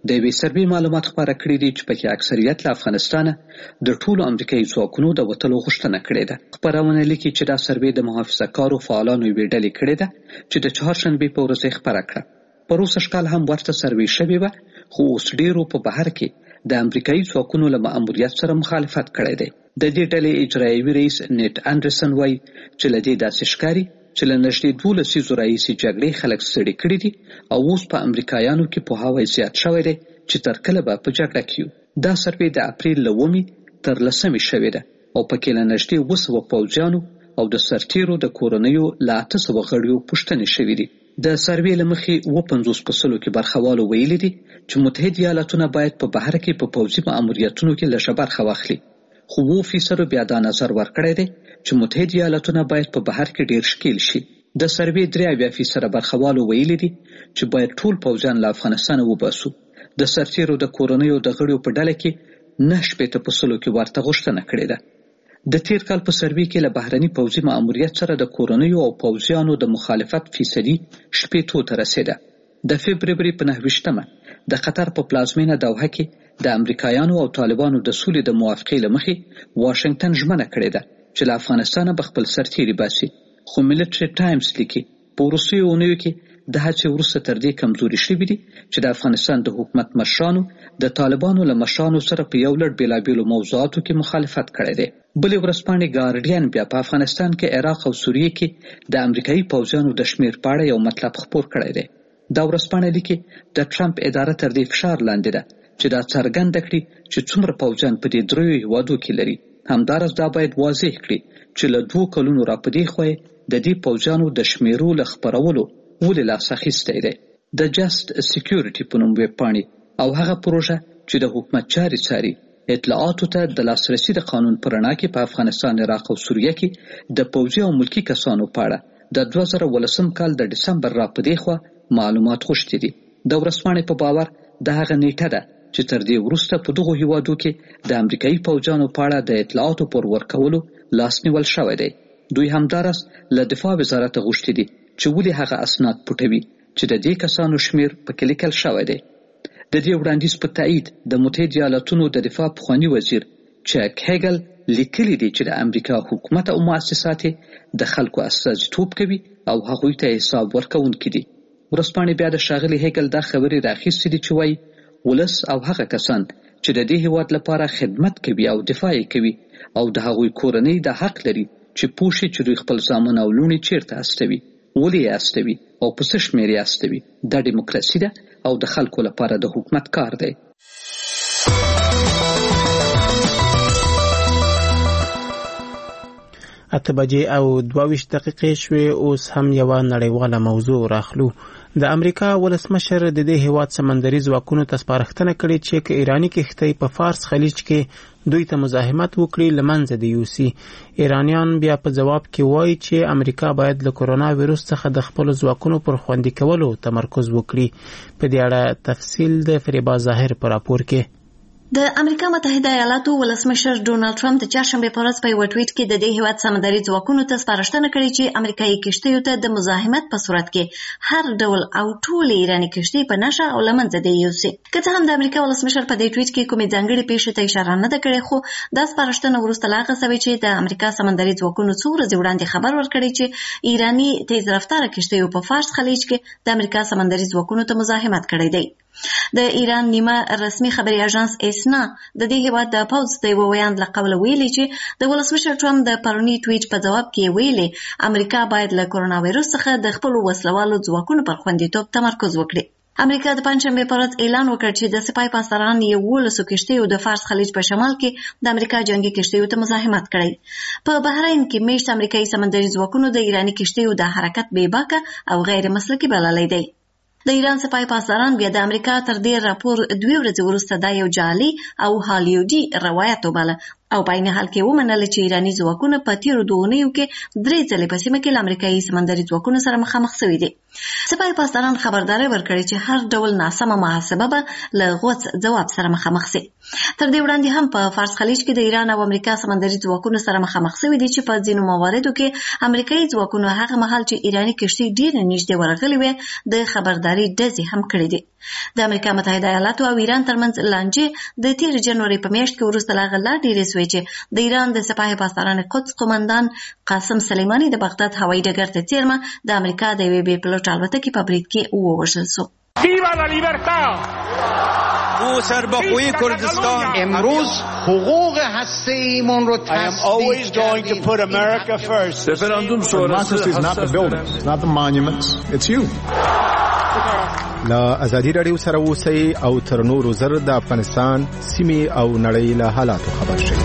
S11: د یوې سروې معلومات خپاره کړي دي چې پکې اکثریت له افغانستانه د ټولو امریکایي ځواکونو د وتلو غوښتنه کړې ده. خپرونه لیکي چې دا سروې د محافظه‌کارو فعالانو یوې ډلې کړې ده چې د چهارشنبې په ورځ یې خپره کړه. په روسش کال هم ورته سروې شوې وه، خو اوس ډیرو په بهر کې د امریکایي ځواکونو له مأموریت سره مخالفت کړی دی. د دې ډلې اجرایوي رئیس نیټ انډرسن وایي چې له دې داسې ښکاري چې له نږدې 12 لسیزو راهیسې جګړې خلک ستړي کړي دي او اوس په امریکایانو کې پوهاوی زیات شوی دی چې تر کله به په جګړه کې یو. دا سروې د اپریل له 9 تر 10 شوې ده او پکې له نږدې 200 پوځیانو او د سرتیرو د کورنیو له 800 غړیو پوښتنې شوې دي. د سروې له مخې 50% کې برخوالو ویلي دي چې متحده ایالاتونه باید په بهر کې په پوځي مأموریتونو کې لږه برخه واخلي، خو 9% بیا دا نظر ورکړی دی چې متحده ایالاتونه باید په بهر کې ډیر ښکیل شي. د سروې 83% برخوالو ویلي دي چې باید ټول پوځیان له افغانستانه وباسو. د سرتیرو د کورنیو د غړیو په ډله کې 9% کې ورته غوښتنه کړې ده. د تیر کال په سروې کې له بهرني پوځي مأموریت سره د کورنیو او پوځیانو د مخالفت فیصدي 70 ته رسیده. د فبروري په 9 د قطر په پلازمینه دوحه کې د امریکایانو او طالبانو د سولې د موافقې له مخې واشنگټن ژمنه کړې ده چې له افغانستانه به خپل سرتیري باسي، خو ملټري ټایمز لیکي په وروستیو اونیو کې د هڅې وروسته تر دې کمزوري شوي دي چې د افغانستان د حکومت مشرانو د طالبانو له مشرانو سره په یو لړ بېلابېلو موضوعاتو کې مخالفت کړی دی. بلې ورځپاڼې ګارډین بیا په افغانستان کې عراق او سوریې کې د امریکایي پوځیانو د شمیر په اړه یو مطلب خپور کړی دی. دا ورځپاڼه لیکي د ټرمپ اداره تر دې فشار لاندې ده چې دا څرګنده کړي چې څومره پوځیان په دې دریو هیوادو کې لري. همداراز دا باید واضح کړي چې له 2 کلونو را په دې خوا د دې پوځیانو د شمیرو له خپرولو ولې لاس اخیستی دی. د جست سکیورټي په نوم ویبپاڼې او هغه پروژه چې د حکومت چارې څاري اطلاعاتو ته د لاسرسي د قانون په رڼا کې په افغانستان، عراق او سوریه کې د پوځي او ملکي کسانو په اړه د 2018 کال د ډسمبر را په دې خوا معلومات غوښتي دي. د ورځپاڼې په باور د هغه نیټه ده چې تر دې وروسته په دغو هیوادو کې د امریکایي پوځیانو په اړه د اطلاعاتو پر ورکولو لاس نیول شوی دی. دوی همداراز له دفاع وزارت غوښتي دي چې ولې هغه اسناد پټوي چې د دې کسانو شمیر پکې لیکل شوی دی. د دې وړاندیز په تایید د متحده ایالاتونو د دفاع پخوانی وزیر چک هیګل لیکلي دي چې د امریکا حکومت او مؤسسات د خلکو استازیتوب کوي او هغوی ته حساب ورکوونکي دي. ورځپاڼې بیا د ښاغلي هیګل دا خبرې راخیستې دي چې وایي ولس او هغه کسان چې د دې هیواد لپاره خدمت کوي او دفاع کوي او د هغوی کورنۍ د حق لري چې پوه شي چې دوی خپل زامن او لوڼې چیرته استوي، ولې یې استوي او په څه شمېر یې استوي. دا ډیموکراسي ده او د خلکو لپاره د حکومت کار دی.
S2: 8:22 شوې. اوس هم یو نړیواله موضوع راخلو. د امریکا ولسمشر د دې هیواد سمندري ځواکونو ته سپارښتنه کړې چې که ایرانی کښتۍ په فارس خلیج کې دوی ته مزاحمت وکړي لمنځه دې یوسي. ایرانیان بیا په جواب کې وایي چې امریکا باید له کورونا ویروس څخه د خپل ځواکونو پر خوندي کولو تمرکز وکړي. په دې اړه تفصیل د فریبا ظاهر په راپور کې.
S4: د امریکا متحده ایالاتو ولسمشر ډونالد ټرمپ د چهارشنبې په ورځ په یو ټویټ کې د دې هیواد سمندري ځواکونو ته سپارښتنه کړې چې امریکایي کشتیو ته د مزاحمت په صورت کې هر ډول او ټول ایرانی کشتۍ په نشه او لمنځه دې یوسي. که څه هم د امریکا ولسمشر په دې ټویټ کې کومې ځانګړې پیښې ته اشاره نه ده کړې، خو دا سپارښتنه وروسته لا هغه سوې چې د امریکا سمندري ځواکونو څو ورځې وړاندې خبر ورکړی چې ایرانی تیز رفتاره کشتیو په فارس خلیج کې د امریکا سمندري ځواکونو ته مزاحمت کړی دی. د ایران نیمه رسمي خبري اژانس اسنا د دې هیواد د پوځ د یو ویاند له قوله ویلي چې د ولسمشر ټرمپ د پرونی ټویټ په جواب کې ویلي امریکا باید له کورونا وایرس څخه د خپل وسلوالو ځواکونو پر خوندیتوب تمرکز وکړي. امریکا د پنځشنبې په ورځ اعلان وکړ چې د سپای پاسداران 11 کشتیو د فارس خلیج په شمال کې د امریکا جنگي کشتیو ته مزاحمت کړی. په بحرین کې میشت امریکایي سمندري ځواکونو د ایرانی کشتیو د حرکت بې باکه او غیر مسلکي بللی دی. د ایران سپای پاسداران بیا د امریکا تر دې راپور 2 ورځې وروسته دا یو جعلي او هالیوډي روایت وباله. او په عین حال کې ومنل چې ایراني ځواکونه په تیرو 2 اونیو کې 3 ځلې په سیمه کې له امریکایي سمندري ځواکونو سره مخامخ شوي دي. سپاه پاسداران خبرداري ورکړې چې هر ډول ناسمه محاسبه به له غوڅ ځواب سره مخامخ شي. تر دې وړاندې هم په فارس خلیج کې د ایران او امریکا سمندري ځواکونو سره مخامخ شوي دي چې په ځینو مواردو کې امریکایي ځواکونو هغه مهال چې ایراني کشتۍ ډېرې نږدې ورغلې وې د خبرداري ډزې هم کړې دي. د امریکا متحده ایالاتو او ایران ترمنځ لانجې د 13 جنوري په میاشت کې وروسته لا غلا ډېرې سوې چې د ایران د سپاه پاسداران قدس قومندان قاسم سلیمانی د بغداد هوایي ډګر ته څیرمه د امریکا د یوې بې پلوټ الوتکې په برید کې ووژل شو.
S12: ویوا لا لیبرتا او سربخوی کردستان
S13: امروز حقوق هسته‌ایمون رو
S12: تصدیق کردیم.
S14: رفراندوم شورای is not the buildings, it's not the monuments, it's you. لا ازادي رادیو سره اوسئ او تر نورو زر د افغانستان سیمې او نړۍ له حالاتو خبر شئ.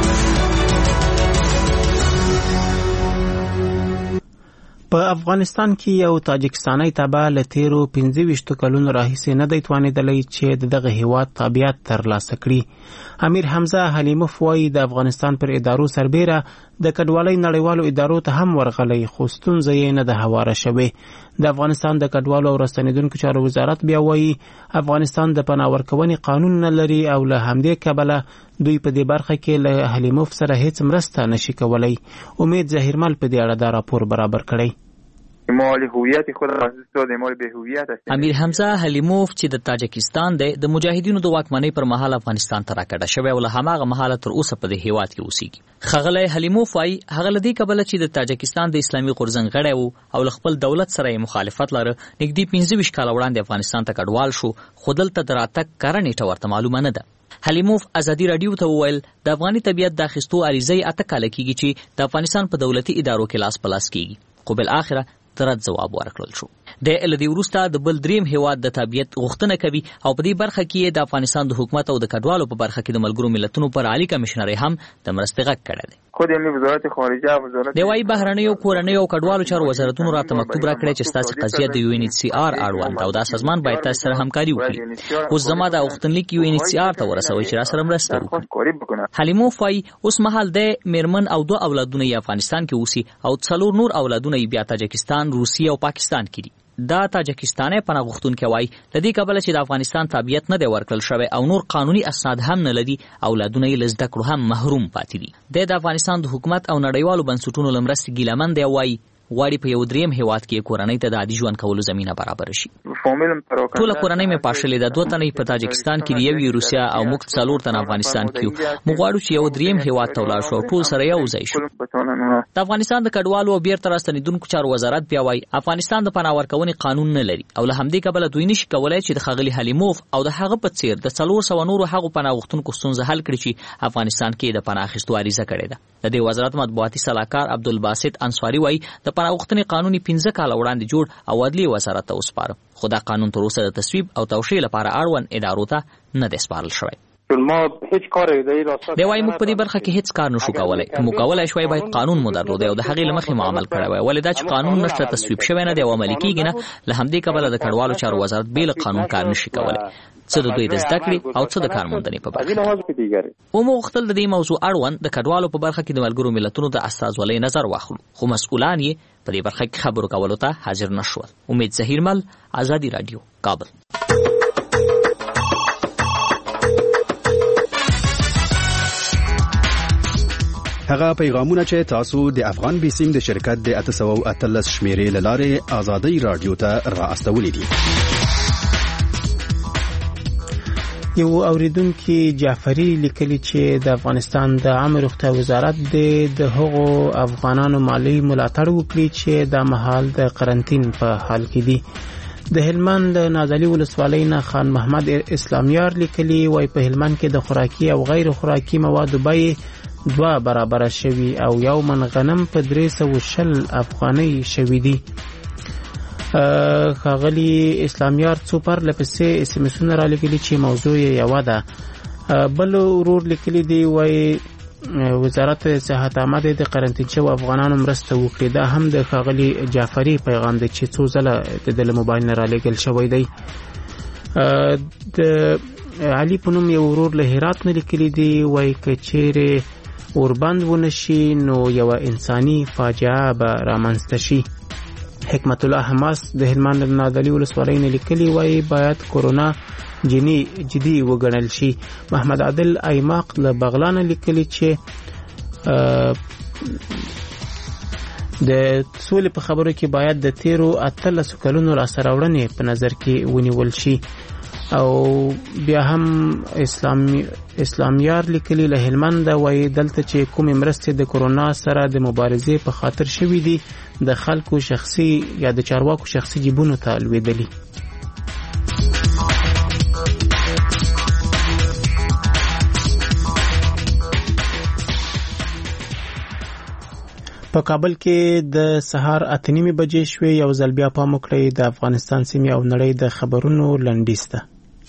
S2: په افغانستان کې یو تاجکستاني تابع له تیرو 25 کلونو راهیسې نه دی توانېدلی چې دغه هیواد تابعیت ترلاسه کړي. امیر حمزه حلیموف وایي د افغانستان پر ادارو سربیره د کډوالۍ نړیوالو ادارو ته هم ورغلی خو ستونزه یې نه ده هواره شوې. د افغانستان د کډوالو او راستنېدونکو چارو وزارت بیا وایي افغانستان د پناه ورکونې قانون نه لري او له همدې کبله دوی په دې برخه کې له حلیموف سره هیڅ مرسته نشي کولی. امید ظهیرمل په دې اړه دا راپور برابر کړی.
S15: مال هویت خود راځي د مال به هویت است.
S5: امیر حمزه حلیموف چې د تاجکستان د مجاهدینو د واکمنۍ پر مهال افغانستان ته راکډه شوی او له هماغه مهاله تر اوسه په دې هیواد کې اوسېږي. ښاغلی حلیموف وايي هغه له دې کبله چې د تاجکستان د اسلامي غورځنګ غړی و او له خپل دولت سره یې مخالفت لره نږدې 25 کاله وړاندې افغانستان ته کډوال شو خو دلته د راتګ کاره نیټه ورته معلومه نه ده. حلیموف ازادي رادیو ته وویل د افغاني طبیعت د اخیستو عریضه یې 8 کاله کېږي چې د افغانستان په دولتي ادارو کې لاس په لاس کېږي خو بالاخره د رد ځواب ورکړل شو. د له دې وروسته د بل دریم هیواد د تابعیت غوښتنه کوي او په دې برخه کې د افغانستان د حکومت او د کډوالو په برخه کې د ملګرو ملتونو پر عالی کمشنر هم د مرستې غږ کړی دی.
S15: خود یې وزارت خارجه او وزارت
S5: د وايي بهرنیو کورنیو او کډوالو چارو وزارتونو راته مکتوب راکړی چې ستاسو قضیه د UNHCR اړوند او د سازمان باید تاسو سره همکاري وکړي. اوس زما د غوښتنلیک UNHCR ته ورسوي چې را سره مرسته وکړي. حلیموف وايي اوس مهال د میرمن او 2 اولادونه یې افغانستان کې اوسي او 4 نور اولادونه یې بیا تاجکستان، روسیه او پاکستان کې دي. دا تاجکستاني پناه غوښتونکي وایي لدې کبله چې د افغانستان تابعیت نه دی ورکړل شوی او نور قانوني اسناد هم نه لري اولادونه یې له زده کړو هم محروم پاتې دي. د افغانستان د حکومت او نړیوالو بنسټونو له مرستې ګیلهمن دی وایي غواړي په یو دریم هیواد کې کورنۍ ته د عادي ژوند کولو زمینه برابر شي. ټوله کورنۍ مې پاشلې ده 2 تنې په تاجکستان کې دی، یو روسیا او موږ 4 تنه افغانستان کې موږ غواړو چې یو دریم هیواد ته ولاړ شو ټول سره یو ځای شو. د افغانستان د کډوالو او بیرته راستنېدونکو چارو وزارت بیا وایي افغانستان د پناه ورکونې قانون نه لري او له همدې کبله دوی نشي کولای چې د ښاغلي حلیموف او د هغه په څیر د 400 نورو هغو پناه غوښتونکو ستونزه حل کړي چې افغانستان کې د پناه اخیستو عریضه کړې ده. د دې وزارت مطبوعاتي سلاکار عبدالباسط انصاري وایي د پناه غوښتنې قانون 15 کاله وړاندې جوړ او عدلي وزارت ته وسپاره خو دا قانون تر اوسه د تصویب او توشیح لپاره اړوند ادارو ته نه دی سپارل شوی. دی وايي موږ په دې برخه کې هیڅ کار نشو کولای. موږ کولای شوی باید قانون مو درلودای او د هغې له مخې عمل کړی وای ولې دا چې قانون نشته تصویب شوی نه دی او عملي کېږي نه له همدې کبله د کډوالو چارو وزارت بې له قانون کار نشي کولای څه د دوی د زده کړې او څه د کارموندنې په برخه. ومو غوښتل د دې موضوع اړوند د کډوالو په برخه کې د ملګرو ملتونو د استازولۍ نظر واخلو خو مسؤلان یې په دې برخه کې خبرو کولو ته حاضر نشول. امید ظهیرمل، ازادي رادیو، کابل.
S16: هغه پیغامونه چې تاسو د افغان بیسیم د شرکت د 813 شمیرې لاره ازادي رادیو ته را استولې دي.
S2: یو اوریدونکو جعفری لیکلی چې د افغانستان د عامه روغتیا وزارت د هغو افغانانو مالی ملاتړ وکړي چې د مهال د قرنطین په حال کې دي. د هلمند نازلی ولسوالۍ نه خان محمد اسلامیار لیکلی وای په هلمند کې د خوراکي او غیر خوراکي موادو بیې 2 برابر شوي او یو من غنم په 320 افغانۍ شوي دي. ښاغلي اسلامیار څو پرله پسې SMS را لیکلي چې موضوع یې یوه ده. بل ورور لیکلی دی وای وزارت صحت عامه د قرنطین شوو افغانانو مرسته وکړي. دا هم د ښاغلي جعفری پیغام دی چې څو ځله د موبایل نه را لیکل شوی دی. د علي په نوم یو ورور له هرات نه لیکلي دي، وایي که چیرې اوربند ونشي نو یوه انساني فاجعه به رامنځته شي. حکمت الله حماس د هلمند نادعلي ولسوالۍ نه لیکلي، وایي باید کورونا جدي وګڼل شي. محمد عادل ایماق له بغلان لیکلي چې د سولې په خبرو کې باید د تیرو 18 کلونو لاسته راوړنې په نظر کې ونیول شي. او بیا هم اسلامیار لیکلي له هلمند، وایي دلته چې کومې مرستې د کورونا سره د مبارزې په خاطر شوي دي د خلکو شخصي یا د چارواکو شخصي جیبونو ته لوېدلي. په کابل کې د سهار 8:30 بجې شوې. یو ځل بیا پام وکړئ د افغانستان سیمې او نړۍ د خبرونو لنډیز ته.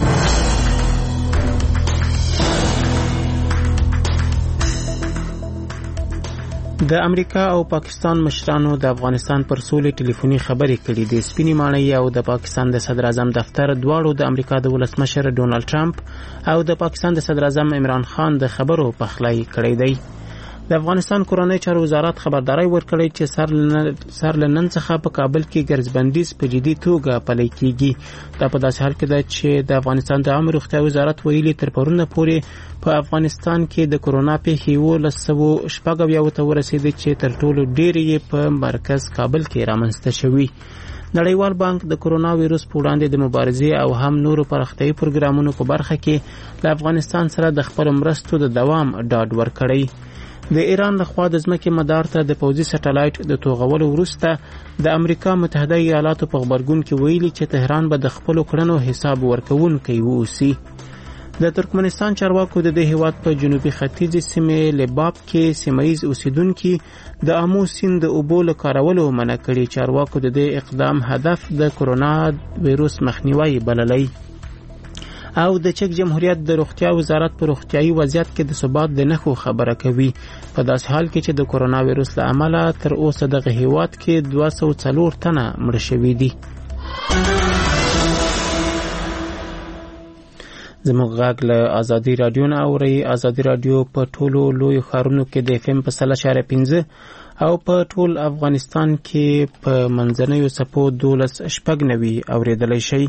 S2: د امریکا او پاکستان مشرانو د افغانستان پر سولې ټلیفوني خبرې کړې دي. سپینې ماڼۍ او د پاکستان د صدر اعظم دفتر دواړو د امریکا د ولسمشر ډونالد ټرمپ او د پاکستان د صدر اعظم عمران خان د خبرو پخلی کړی دی. د افغانستان کورنۍ چارو وزارت خبرداري ورکړې چې سر له نن څخه په کابل کې ګرځبندیز په جدي توګه پلی کیږي. دا په داسې حال کې ده چې د افغانستان د عامه روغتیا وزارت ویلي تر پرونه پورې په افغانستان کې د کورونا پیښې 1996 ته ورسېدې چې تر ټولو ډېرې یې په مرکز کابل کې رامنځته شوي. نړیوال بانک د کورونا ویروس په وړاندې د مبارزې او هم نورو پراختیايي پروګرامونو په برخه کې له افغانستان سره د خپل مرستو د دوام ډاډ ورکړی. د ایران لخوا د ځمکې مدار ته د پوځي سټلایټ د توغولو وروسته د امریکا متحده ایالاتو په غبرګون کې ویلي چې تهران به د خپلو کړنو حساب ورکوونکی واوسي. د ترکمنستان چارواکو د دې هیواد په جنوبي ختیځي سیمې لباب کې سیمایي اوسیدونکي د آمو سیند د اوبو له کارولو منع کړي. چارواکو د دې اقدام هدف د کورونا ویروس مخنیوي بللی. او د چک جمهوریت د روغتیا وزارت په روغتیايي وضعیت کې د ثبات د نښو خبره کوي په داسې حال کې چې د کورونا ویروس له امله تر اوسه دغه هیواد کې 204 تنه مړه شوي دي. زموږ غږ له ازادي رادیو نه اورئ. ازادي رادیو په ټولو لویو ښارونو کې د FM په 100.5 او په ټول افغانستان کې په منځنیو څپو 12.90 اوریدلی شئ.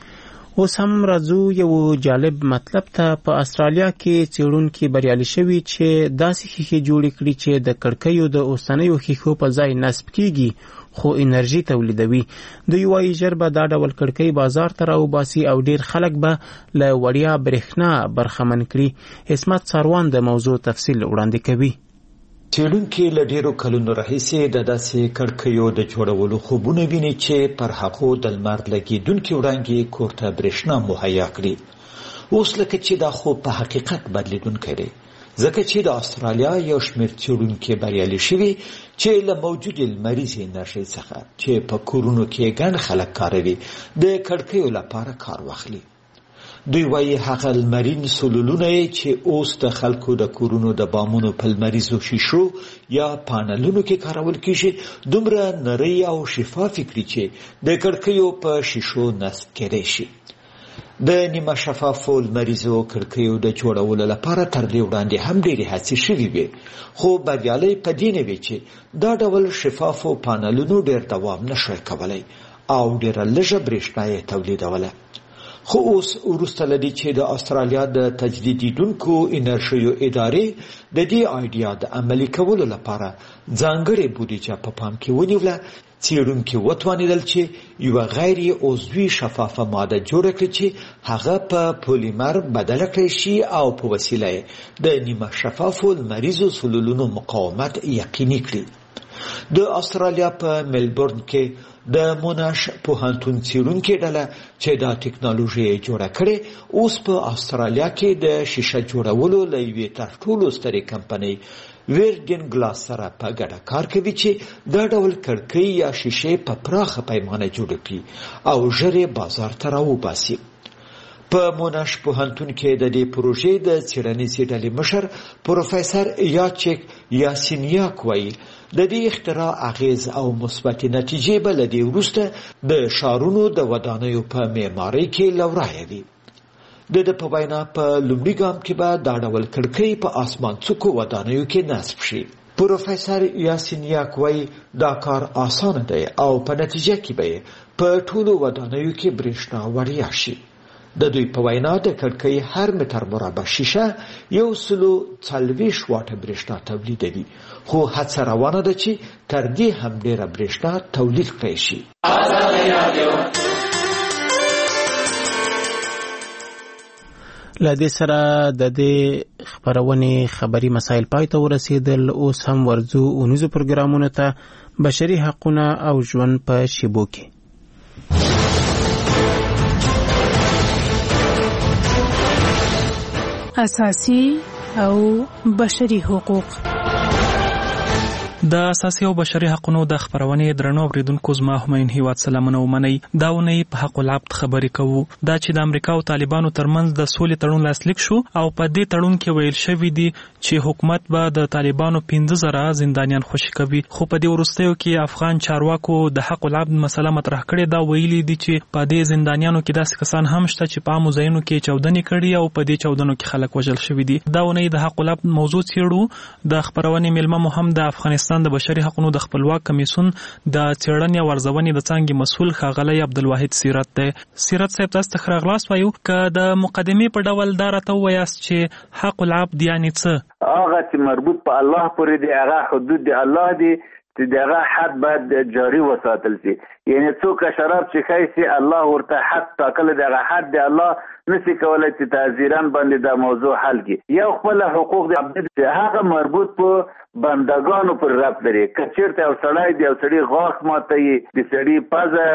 S2: اوس هم راځو یو جالب مطلب ته. په استرالیا کې څېړونکي بریالي شوي چې داسې ښیښې جوړې کړي چې د کړکیو د اوسنیو ښیښو په ځای نصب کیږي خو انرژي تولیدوي. دوی وایي ژر به دا ډول کړکۍ بازار ته راوباسي او ډیر خلک به له وړیا برېښنا برخمن کړي. عصمت ساروان د موضوع تفصیل وړاندې کوي.
S17: څېړونکي له ډېرو کلونو راهیسې د داسې کړکیو د جوړولو خوبونه ویني چې پر هغو د لمر لګېدونکي وړانګې کور ته برېښنا مهیا کړي. اوس لکه چې دا خوب په حقیقت بدلیدونکی دی، ځکه چې د استرالیا یو شمېر څېړونکي بریالي شوي چې له موجودې لمریزې انرژۍ څخه چې په کورونو کې ګڼ خلک کاروي د کړکیو لپاره کار واخلي. دوی وایي هغه لمرین سولولونه چې اوس د خلکو د کورونو د بامونو په لمریزو شیشو یا پانلونو کې کارول کېږي دومره نری او شفافې کړي چې د کړکیو په شیشو نصب کېدی شي. د نیمه شفافو لمریزو کړکیو د جوړولو لپاره تر دې وړاندې هم ډېرې هڅې شوې وې، خو بریالۍ په دې نه وې چې دا ډول شفافو پانلونو ډېر دوام نشوی کولی او ډېره لږه برېښنا یې تولیدوله. خو اوس وروسته له دې چې د استرالیا د تجدیدیدونکو انرژیو ادارې د دې آیډیا د عملي کولو لپاره ځانګړې بودیجه په پام کې ونیوله، څېړونکي وتوانېدل چې یوه غیر عضوي شفافه ماده جوړه کړي چې هغه په پولیمر بدله کړی شي او په وسیله یې د نیمه شفافو لمریزو سلولونو مقاومت یقیني کړي. د استرالیا په ملبورن کې د موناش پوهنتون څېړونکي ډله چې دا ټکنالوژي جوړه کړې اوس په استرالیا کې د شیشه جوړولو له یوې تر ټولو سترې کمپنۍ ویرډین ګلاس سره په ګډه کار کوي چې دا ډول کړکۍ یا شیشې په پراخه پیمانه جوړه کړي او ژر یې بازار ته راوباسي. په موناش پوهنتون کې د دې پروژې د څېړنیزې ډلې مشر پروفیسور یاچک یاسینیاک وایي د دې اختراع اغیز او مثبتې نتیجې به له دې وروسته د ښارونو د ودانیو په معمارۍ کې لورایه وي. د په وینا په لومړي ګام کې به دا ډول کړکۍ په اسمان څوکو ودانیو کې نصب شي. پروفیسور یاسین یاک وایي دا کار اسانه دی او په نتیجه کې به په ټولو ودانیو کې برېښنا وړیا شي. د دوی په وینا د کړکۍ هر متر مربع شیشه 140 واټه برېښنا تولیدوي، خو هڅه روانه ده چې تر دې هم ډېره برېښنا تولید کړی شي.
S2: لدې سره د دې خبرونې خبري مسایل پای ته ورسېدل. اوس هم ورځو اونیزو پروګرامونو ته بشري حقونه او ژوند په شیبو کې.
S18: اساسي او بشري حقوق.
S19: د اساسي او بشري حقوقو د خبرونې درنو اوریدونکو زما همین هیواد سلامونه ومنئ. دا ونی په حق العبد خبرې کوو. دا چې د امریکا او طالبانو ترمنځ د سولې تړون لاسلیک شو او په دې تړون کې ویل شوی دی چې حکومت به د طالبانو 15,000 زندانیان خوشي کوي، خو په دې وروستیو کې افغان چارواکو د حق العبد مسله مطرح کړې. دا ویلي دي چې په دې زندانیانو کې داسې کسان هم شته چې په عامو ځایونو کې چاودنې کړي او په دې چاودنو کې خلک وژل شوي دي. دا ونی د حق العبد موضوع څېړو. د خبرونې میلمه مو هم د افغانستان د بشري حقوقو د خپلواک کمیسیون د څېړنې او ارزونې د څانګې مسؤل ښاغلی عبدالواحد سیرت دی. سیرت صاحب تاسو ته ښه راغلاست وایو. که د مقدمې په ډول دا راته ووایاست چې حق العبد یعنې څه؟
S20: هغه چې مربوط په الله پورې دی، هغه حدود د الله دی چې دغه حد باید جاری وساتل شي. یعنی څوک شراب څښي سي الله ورته حد ټاکل، دغه حد دی الله نسی کولای چې تعزیران باندې دا موضوع حل کړي. یو خپل حقوق د عبد هغه مربوط په بندگانو پر رب لري. کچیرته او سړی دی او سړی غاښ ماتوي، د سړی پزه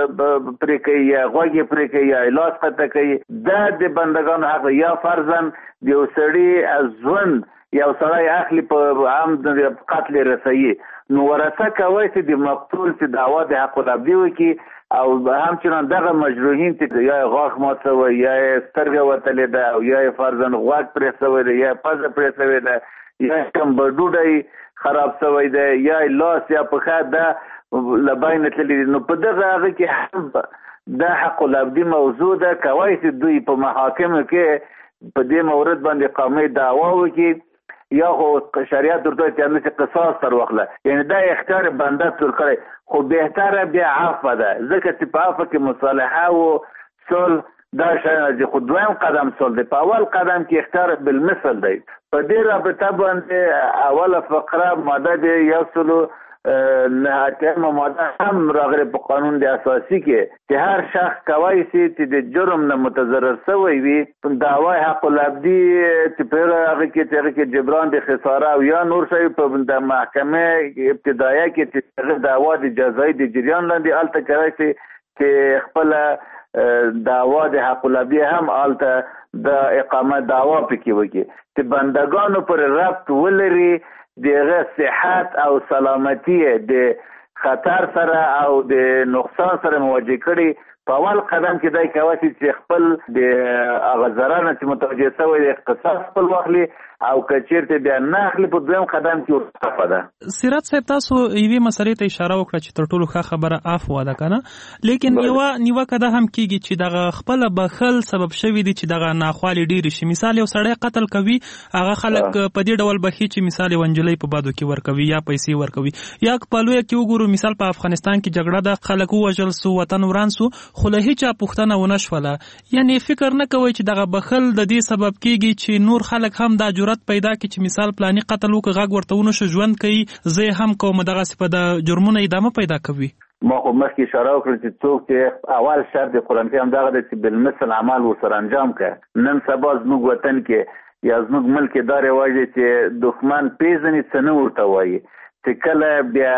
S20: پرې کوي یا غوږ پرې کوي یا لاس قطع کوي، دا د بندگانو حق. یا فرضاً د یو سړی ژوند یو سړی اخلي په عام قتل رسوي، نو ورثه کوي چې د مقتول چې دعوا د حق العبد وکړي او همچنان دغه مجروحین چې یا غاښ مات شوی یا سترګه وتلې ده او یا فرضاً غوږ پرې شوی ده یا پزه پرې شوی ده یا کمبر ډوډۍ خراب شوی ده یا لاس یا پښه ده لباینه تللی. نو په دغه هغه کې هم د حق العبد موضوع ده. کوي چې دوی په محاکمو کې په دې مورد باندې قامي دعوا وکړي یا خو شریعت ورته چې نه قصاص تر وخله، یعنی دا اختیار بنده تر کړی. خو بهتره بیا عفو ده، ځکه چې په عفو کې مصالحه او صلح دا شی خو دویم قدم صلح دی. په اول قدم کې اختیار بالمثل دی. په دې رابطه باندې اوله فقره ماده د 109 ماده هم راغلی په قانون د اساسي کې چې هر شخص کوي چې د جرم نه متضرر شوی وي دعوی حق العبدي چې په هغه کې جبران د خساره او یا نور شی په د محکمه ابتدایه کې چې دعوا د جزایي د جریان لاندې الته کوي چې خپل دعوا د حق العبدي هم الته د اقامه دعوا پکې وکړي چې بندگانو پر ربط ولري دغه صحت او سلامتی د خطر سره او د نقصان سره مواجه کړي. په اول قدم کې دای کوي چې خپل د اغزرانه چې متوجه شوی د قصاص خپل واخلي او کچیرته بیا نه اخلي. په دویم قدم کې ورته ده.
S19: سیرت صاحب تاسو یوې مسلې ته اشاره وکړه چې تر ټولو ښه خبره عفو ده کنه، لیکن یو نیوکه ده هم کیږي چې دغه خپل بخل سبب شوی دی چې دغه ناخوالي ډیر شي. مثال یو سړی قتل کوي، هغه خلک په دې ډول بخي چې مثال ونجلې په بادو کې ورکوي یا پیسې ورکوي. یا په لوی کې وګورو مثال په افغانستان کې جګړه ده، خلک وژل سو، وطن وران سو، خو له هیڅ پوښتنه ونه شوله. یعنی فکر نه کوي چې دغه بخل د دې سبب کیږي چې نور خلک هم دا جرأت پیدا کړي چې مثال پلاني قتل وکړي، غږ ورته ونه شو، ژوند کوي، زه هم کوم، دغه څه په د جرمونو ادامه پیدا کوي.
S20: ما خو مخکې اشاره وکړه چې څوک چې اول شرط د قرآن کریم دغه دی چې بالمثل عمل ورسره انجام کړي. نن سبا زموږ وطن کې یا زموږ ملک کې دا رواج دی چې دښمن پیژني څه نه ورته وایي، چې کله بیا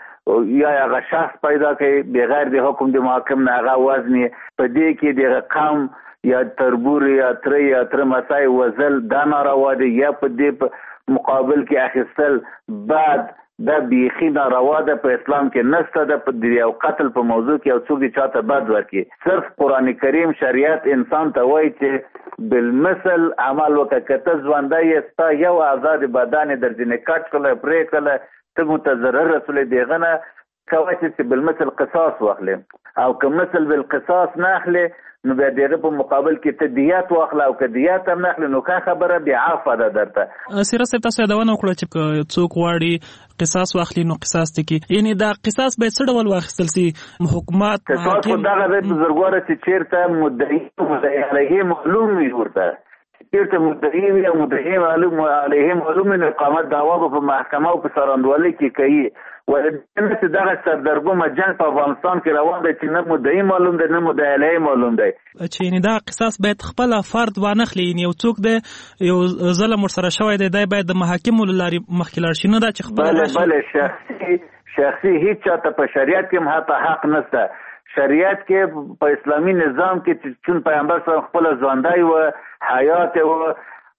S20: یا هغه شخص پیدا کوي بغیر د حکم د محاکم نه هغه وزني په دې کې د قوم یا تربور یا تر مسای وزل دا ناروا دی یا په دې مقابل کې اخیستل بعد دا بیخي ناروا ده. په اسلام کې نشته ده په یو قتل په موضوع کې او څوک چاته بد ورکړي. صرف قرآن کریم شریعت انسان ته وایي چې بالمثل عمل وکړه. که ته ژوندی یې ستا یو آزاد بدن درځنې کټ کړله پرې کړله ته متضرر رسولې دیغه نه کوي چې بالمثل قصاص واخلي او که مثل بالقصاص نه اخلي نو بیا دغه په مقابل کې ته دیات واخله او که دیات هم نه اخلي نو که خبره بیا عفو ده درته.
S19: سیرت صاحب تاسو یادونه وکړه چې څوک غواړي قصاص واخلي نو قصاص تکي، یعنی دا قصاص باید څه ډول واخیستل سي؟ حکومت
S20: قصاص په دغه ځای بزرګواره چې چیرته مدعي علیه معلوم وي، ورته چیرته مدعي وي او مدعي علیه معلوم وي، اقامت دعوا په محکمه او په سرندوالۍ کې کوي. ولې چې دغه سردرګمه جنګ په افغانستان کې روان دی چې نه مدعي معلوم دی نه مدعي علیه معلوم دی،
S19: چې یعنی دا قصاص باید خپل فرد وانخلي، یعنی یو څوک دی یو ظلم ورسره شوی دی باید د محاکمو له لارې مخکې لاړ شي، نه دا چې خپل
S20: بله شخصي هیڅ چاته په شریعت کې هم حق نشته. شریعت کې په اسلامي نظام کې چون پیغمبر صلی الله علیه وسلم خپل ژوندی و حیات و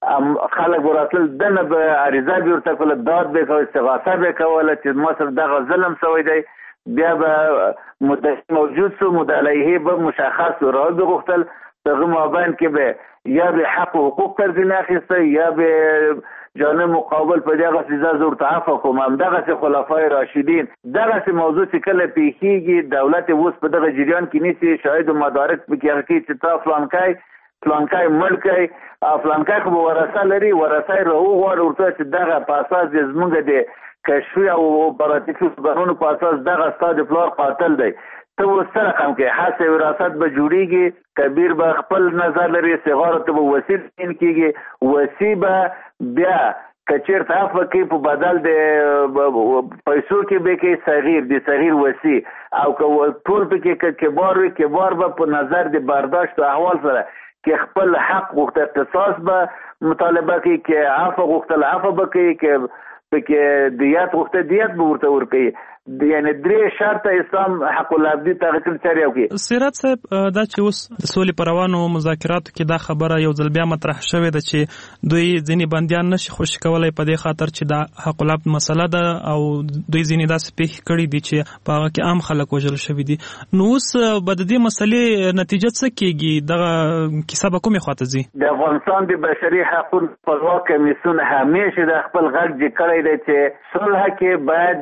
S20: خلک وراتل دنه به عریضه به ورته کوله، داد به کوله، استغاثه به کوله چې ما سره دغه ظلم شوی دی، بیا به مدعي موجود سو، مدعي علیه به مشخص و راه به غوښتل، دغه مابین کې به یا به حق و حقوق تر ځینې اخیسته یا به جانب مقابل په دغه سزا زور تعفو کوم. هم دغه خلفای راشدین دغه موضوع چې کله پیښیږي دولت اوس په دغه جریان کې نیسي، شاهد و مدارک په کې چې تا فلانکای ملکای فلانکای خو ورثه لري، ورثه راوغواړي ورته چې دغه په اساس زمونږ د کشفي او اپراتیفي قانون په اساس دغه ستاد پلار قاتل دی، ته ورسره کم کې حساب وراثت به جوړیږي، کبیر به خپل نظر لري، صغار ته به وسیل کیږي، وسیبه بیا کچیر تعفو کې په بدل د پیسو کې به کې صغیر دی صغیر وسی او که ټول په کې کبار وي کبار به په نظر د برداشت او احوال سره کې خپل حق غوښته قصاص به مطالبه کوي، کې عفو غوښتل عفو به کوي، کې دیات غوښته دیات به ورته ورکوي. یعنی درې شرط اسلام حق العبدی تغیر چاري او کې.
S19: سیرت صاحب دا چې اوس د سولې پر روانو مذاکراتو کې دا خبره یو ځل بیا مطرح شوې ده چې دوی ځینې بندیان نشي خوشي کولای په دې خاطر چې دا حق العبد مسله ده او دوی ځینې داسې پیښې کړي دي چې په هغه کې عام خلک وژل شوي دي. نو اوس به د دې مسلې نتیجه څه کېږي؟ دغه کیسه به کومې خواته ځي؟
S20: د افغانستان د بشري حقوقو خپلواک کمیسیون همیشه د خپل غږ جګ کړی دی چې صلح کې باید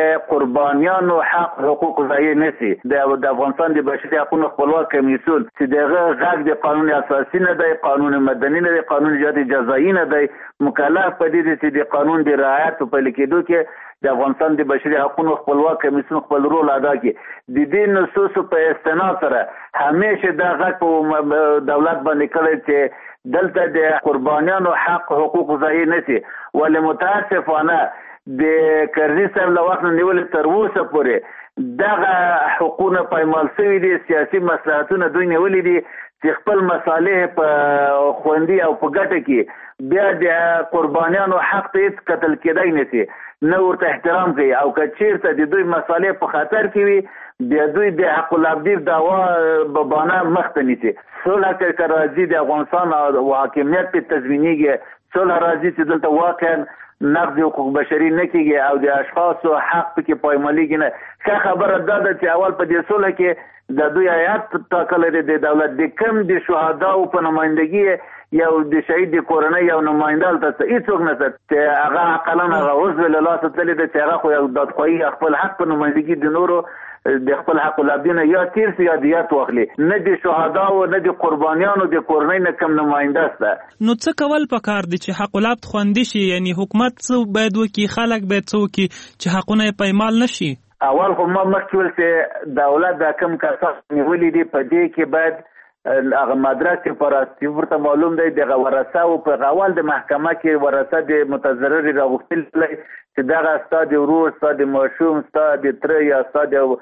S20: د قربانیانو حق حقوق ضایع نشي. د افغانستان د بشري حقوقو خپلواک کمیسیون چې دغه غږ د قانون اساسي نه دی، قانون مدني نه دی، قانون جزایي نه دی، مکلف پدې دي چې د قانون د رعایت په لیکدو کې د افغانستان د بشري حقوقو خپلواک کمیسیون خپل رول ادا کړي. د دې نصوص په استناد سره همیشه د غږ په دولت باندې کړی چې دلته د قربانیانو حق حقوق ضایع نشي. ولې متاسفانه د کرزي صاحب له وخت نیول تر اوسه پورې دغه حقوقونه پایمال شوي دي، سیاسي مصلحتونه دوی نیولې دي چې خپل مصالح په خوندي او په ګټه کې بیا د قربانیانو حق ته هیڅ قتل کېدای نشي، نه ورته احترام کوي او که چیرته د دوی مصالح په خطر کې وي بیا دوی د حق العبدی دعوا به بانه مخته نیسي. صلح که راځي د افغانستان او حاکمیت په تضمینیږي، صلح راځي چې دلته واقعا نقض حقوق بشري نه کیږي او د اشخاصو حق پکې پایمالېږي نه. ښه خبره دا ده چې اول په دې صلح کې د دوی آیات ټاکلی دی د دولت د کم د شهداو په نمایندګي یو د شهید د کورنۍ یو نماینده هلته هېڅوک نشته چې هغه اقلا هغه عضو له لاسه تللی دی چې هغه خو یو دادخواهي خپل حق په نمایندګي د نورو د خپل حق العبدی نه یا تیر سي یا دیات واخلي، نه د شهداو نه د قربانیانو د کورنۍ نه کم نماینده سته.
S19: نو څه کول پکار دي چې حق العبد خوندي شي؟ یعنی حکومت څه باید وکړي، خلک باید څه وکړي چې حقونه یې پایمال نشي؟
S20: اول خو ما مخکې ویل چې دولت دا کم کسان نیولي دي په دې کې باید هغه مدرک اپراتیف ورته معلوم دی، دغه ورثه او په اول د محکمه کې ورثه د متضرر راغوښتل چې دغه ستا د ورور، ستا د ماشوم، ستا د تره یا ستا د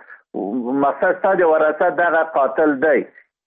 S20: مقصد ستا د ورثه دغه قاتل دی،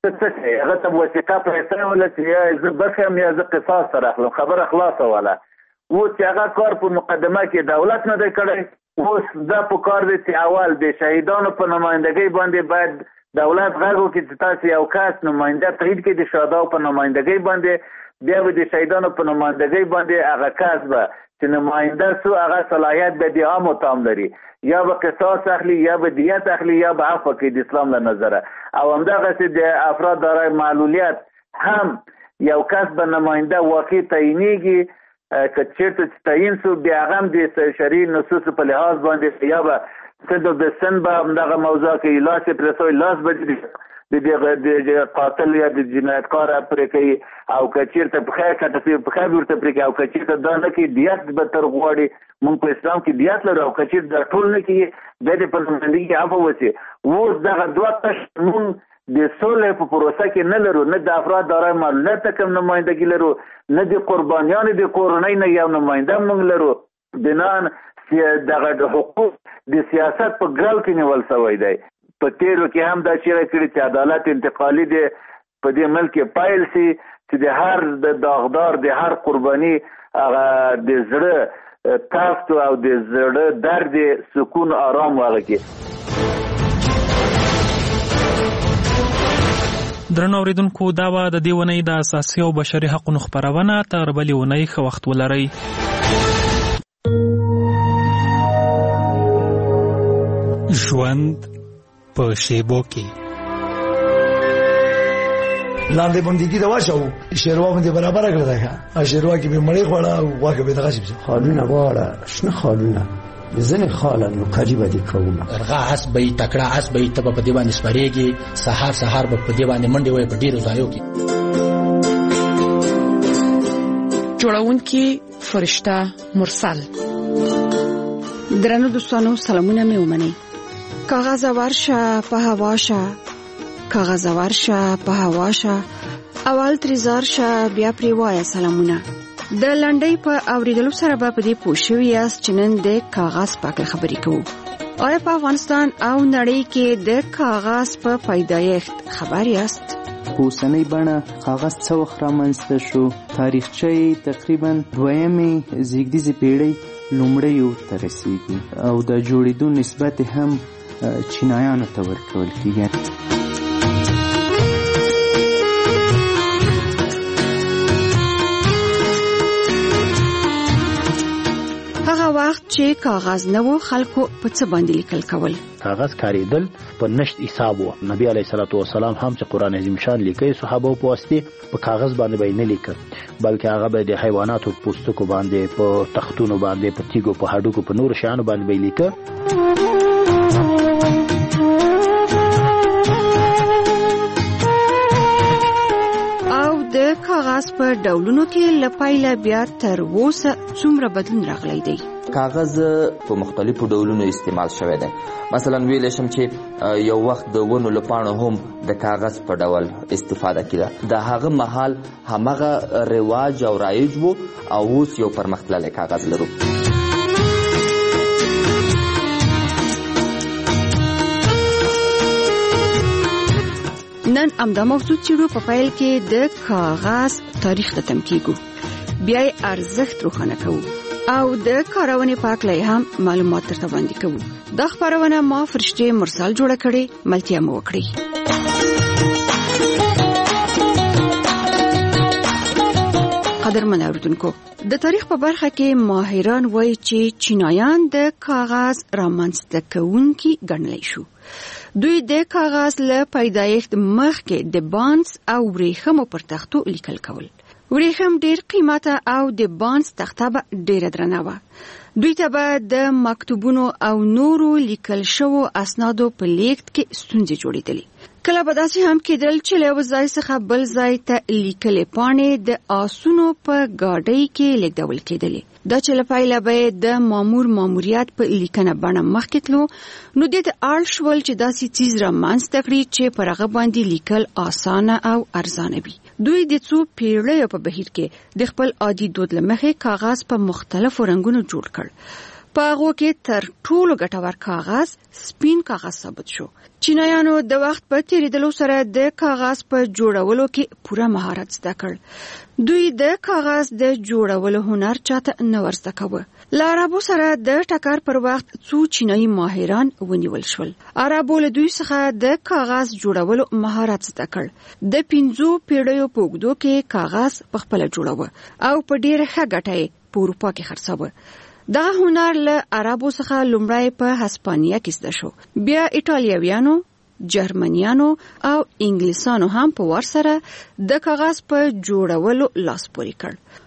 S20: څه هغه ته وثیقه پرېښوله چې یا زه بخیم یا زه قصاص سره اخلم، خبره خلاصه وله. اوس چې هغه کار په مقدمه کې دولت نه دی کړی، اوس دا په کار دی چې اول د شهیدانو په نمایندګۍ باندې باید دولت غږ وکړي چې تاسو یو کس نماینده تعیین کړئ د شهداو په نمایندګۍ باندې، بیا به د شهیدانو په نمایندګۍ باندې هغه کس به چې نماینده سو هغه صلاحیت به د عامو تام لري، یا به قصاص اخلي یا به دیت اخلي یا به عفو کوي د اسلام له نظره. او همدغسې د افراد دارای معلولیت هم یو کس به نماینده واقع تعینېږي، که چېرته چې تعین سو بیا هغه هم د شرعي نصوصو په لحاظ باندې یا به صدر د سن به دغه موضوع کې لاس پرسوي لاس به د قاتل یا د جنایتکار پرې کوي او کچیرته په خیر ورته پرې کوي او کچیرته دا نه کوي دیت به تر غواړي. موږ په اسلام کې دیت لرو او کچیر دا ټول نه کوي بیا د پرمنندګي عفو وسي. اوس دغه دوه تش موږ د سولې په پروسه کې نه لرو، نه د افراد دارای معلومات کم نمایندګي لرو، نه د قربانیانو د کورنۍ نه یو نماینده موږ لرو. بنان دغه حقوق د سیاست په ګرل کې نیول شوی دی. په تیرو کې هم دا چیرې کړي چې عدالت انتقالي دی په دې ملک پایل سي چې د هر د داغدار د هر قرباني هغه د زړه تافت او د زړه درد سکون آرام واغږي.
S19: درنو اوریدونکو دا و د دې ونې د اساسي او بشري حقوقو خبرونه تر بلې ونې ښه وخت ولرئ.
S21: ژوند په شیبو کې
S22: لاندې باندې دا واچو شیروا باندې برابر کړل دا شیروا کې به مړی خوړه او واګه به دغه شي
S23: خالونه واړه شنه خالونه بزنه خالن قریبه دي کومه
S24: ارغا حسبې تکړه حسبې تب په دی باندې سپریږي سحر په دی باندې منډي وي په ډیرو ځایو کې.
S25: جوړونکي فرشته مرسل. درنو دوستانو سلامونه مې ومنئ. کاغذ ورشه په هواشه کاغذ ورشه په هواشه اول تریزار شه بیا پری وای سلامونه. د لنډۍ په اوریدلو سره به په دې پوښوي یاست چې نن د کاغذ پاک خبرې کوو. آیا په افغانستان او نړۍ کې د کاغذ په پیدایښت خبر یاست؟
S26: په اوسنۍ بڼه کاغذ څه وخت رامنځته شو؟ تاریخچه تقریبا دویمې زیږدیزې پیړۍ لومړیو ته رسیږي او د جوړېدو نسبت هم چینایانو ته ورکول کیږي.
S25: هغه وخت چې کاغذ نه و خلکو په څه باندې لیکل کول؟
S27: کاغذ کاریدل په نشت حساب و. نبی علیه الصلاۃ والسلام هم چې قران عظیم شان لیکي صحابه په واسطه په کاغذ باندې نه لیکل بلکې هغه به د حیواناتو پوستکو باندې په تختونو باندې په تیګو په هډوکو په نور شیانو باندې لیکل.
S25: او د کاغذ په ډولونو کې لپایله بیا تر اوسه څومره بدلون راغلی دی؟
S28: کاغذ په مختلفو ډولونو استعمال شوی دی. مثلا ویل شم چې یو وخت د ونو لپاره هم د کاغذ په ډول استفاده کیده. د هغه مهال همغه رواج او رایج وو او اوس یو پرمختللی کاغذ لرو.
S25: نن امدا موضوع چیرو په فایل کې د کاغذ تاریخ ته تم کیږو، بیا ارزښت روښانه کوو او د کارونې په اړه هم معلومات ترته وړاندې کوو. دا خبرونه ما فرشته مرسل جوړه کړې، ملتیا مو وکړي. قدرمن اوریدونکو، د تاریخ په برخه کې ماهران وایي چې چینایان د کاغذ رامنځته کوونکي ګڼلی شو. دوی د کاغذ له پیدایښت مخکې د بانس او ورېښمو پر تختو لیکل کول. ورېښم ډېر قیمته او د بانس تخته به ډېره درنه وه. دوی ته به د مکتوبونو او نورو لیکل شوو اسنادو په لیږد کې ستونزې جوړېدلې. کله به داسې هم کېدل چې له یو ځای څخه بل ځای ته لیکلې پاڼې د آسونو په ګاډۍ کې لیږدول کېدلې. دا چې له پیله به د ماموریت په لیکنه بڼه مخکې تلو، نو دې ته اړ شول چې داسې څیز رامنځته کړي چې پر هغه باندې لیکل اسانه او ارزانه وي. دوی د څو پیړیو په بهیر کې د خپل عادي دود له مخې کاغذ په مختلفو رنګونو جوړ کړ. په هغو کې تر ټولو ګټور کاغذ سپین کاغذ ثابت شو. چینایانو د وخت په تیریدلو سره د کاغذ په جوړولو کې پوره مهارت زده کړ. دوی د کاغذ د جوړولو هنر چاته نه ورزده کوه. له عربو سره د ټکر پر وخت څو چینایي ماهران ونیول شول. عربو له دوی څخه د کاغذ جوړولو مهارت زده کړ. د 5 پیړیو په اوږدو کې کاغذ په خپله جوړاوه او په ډېره ښه ګټه یې په اروپا کې خرڅاوه. دا هنر له عربو څخه لومړی په هسپانیا کې زده شو. بیا ایټالویانو، جرمنیانو او انګلیسانو هم په ور سره د کاغذ په جوړولو لاس پورې کړ.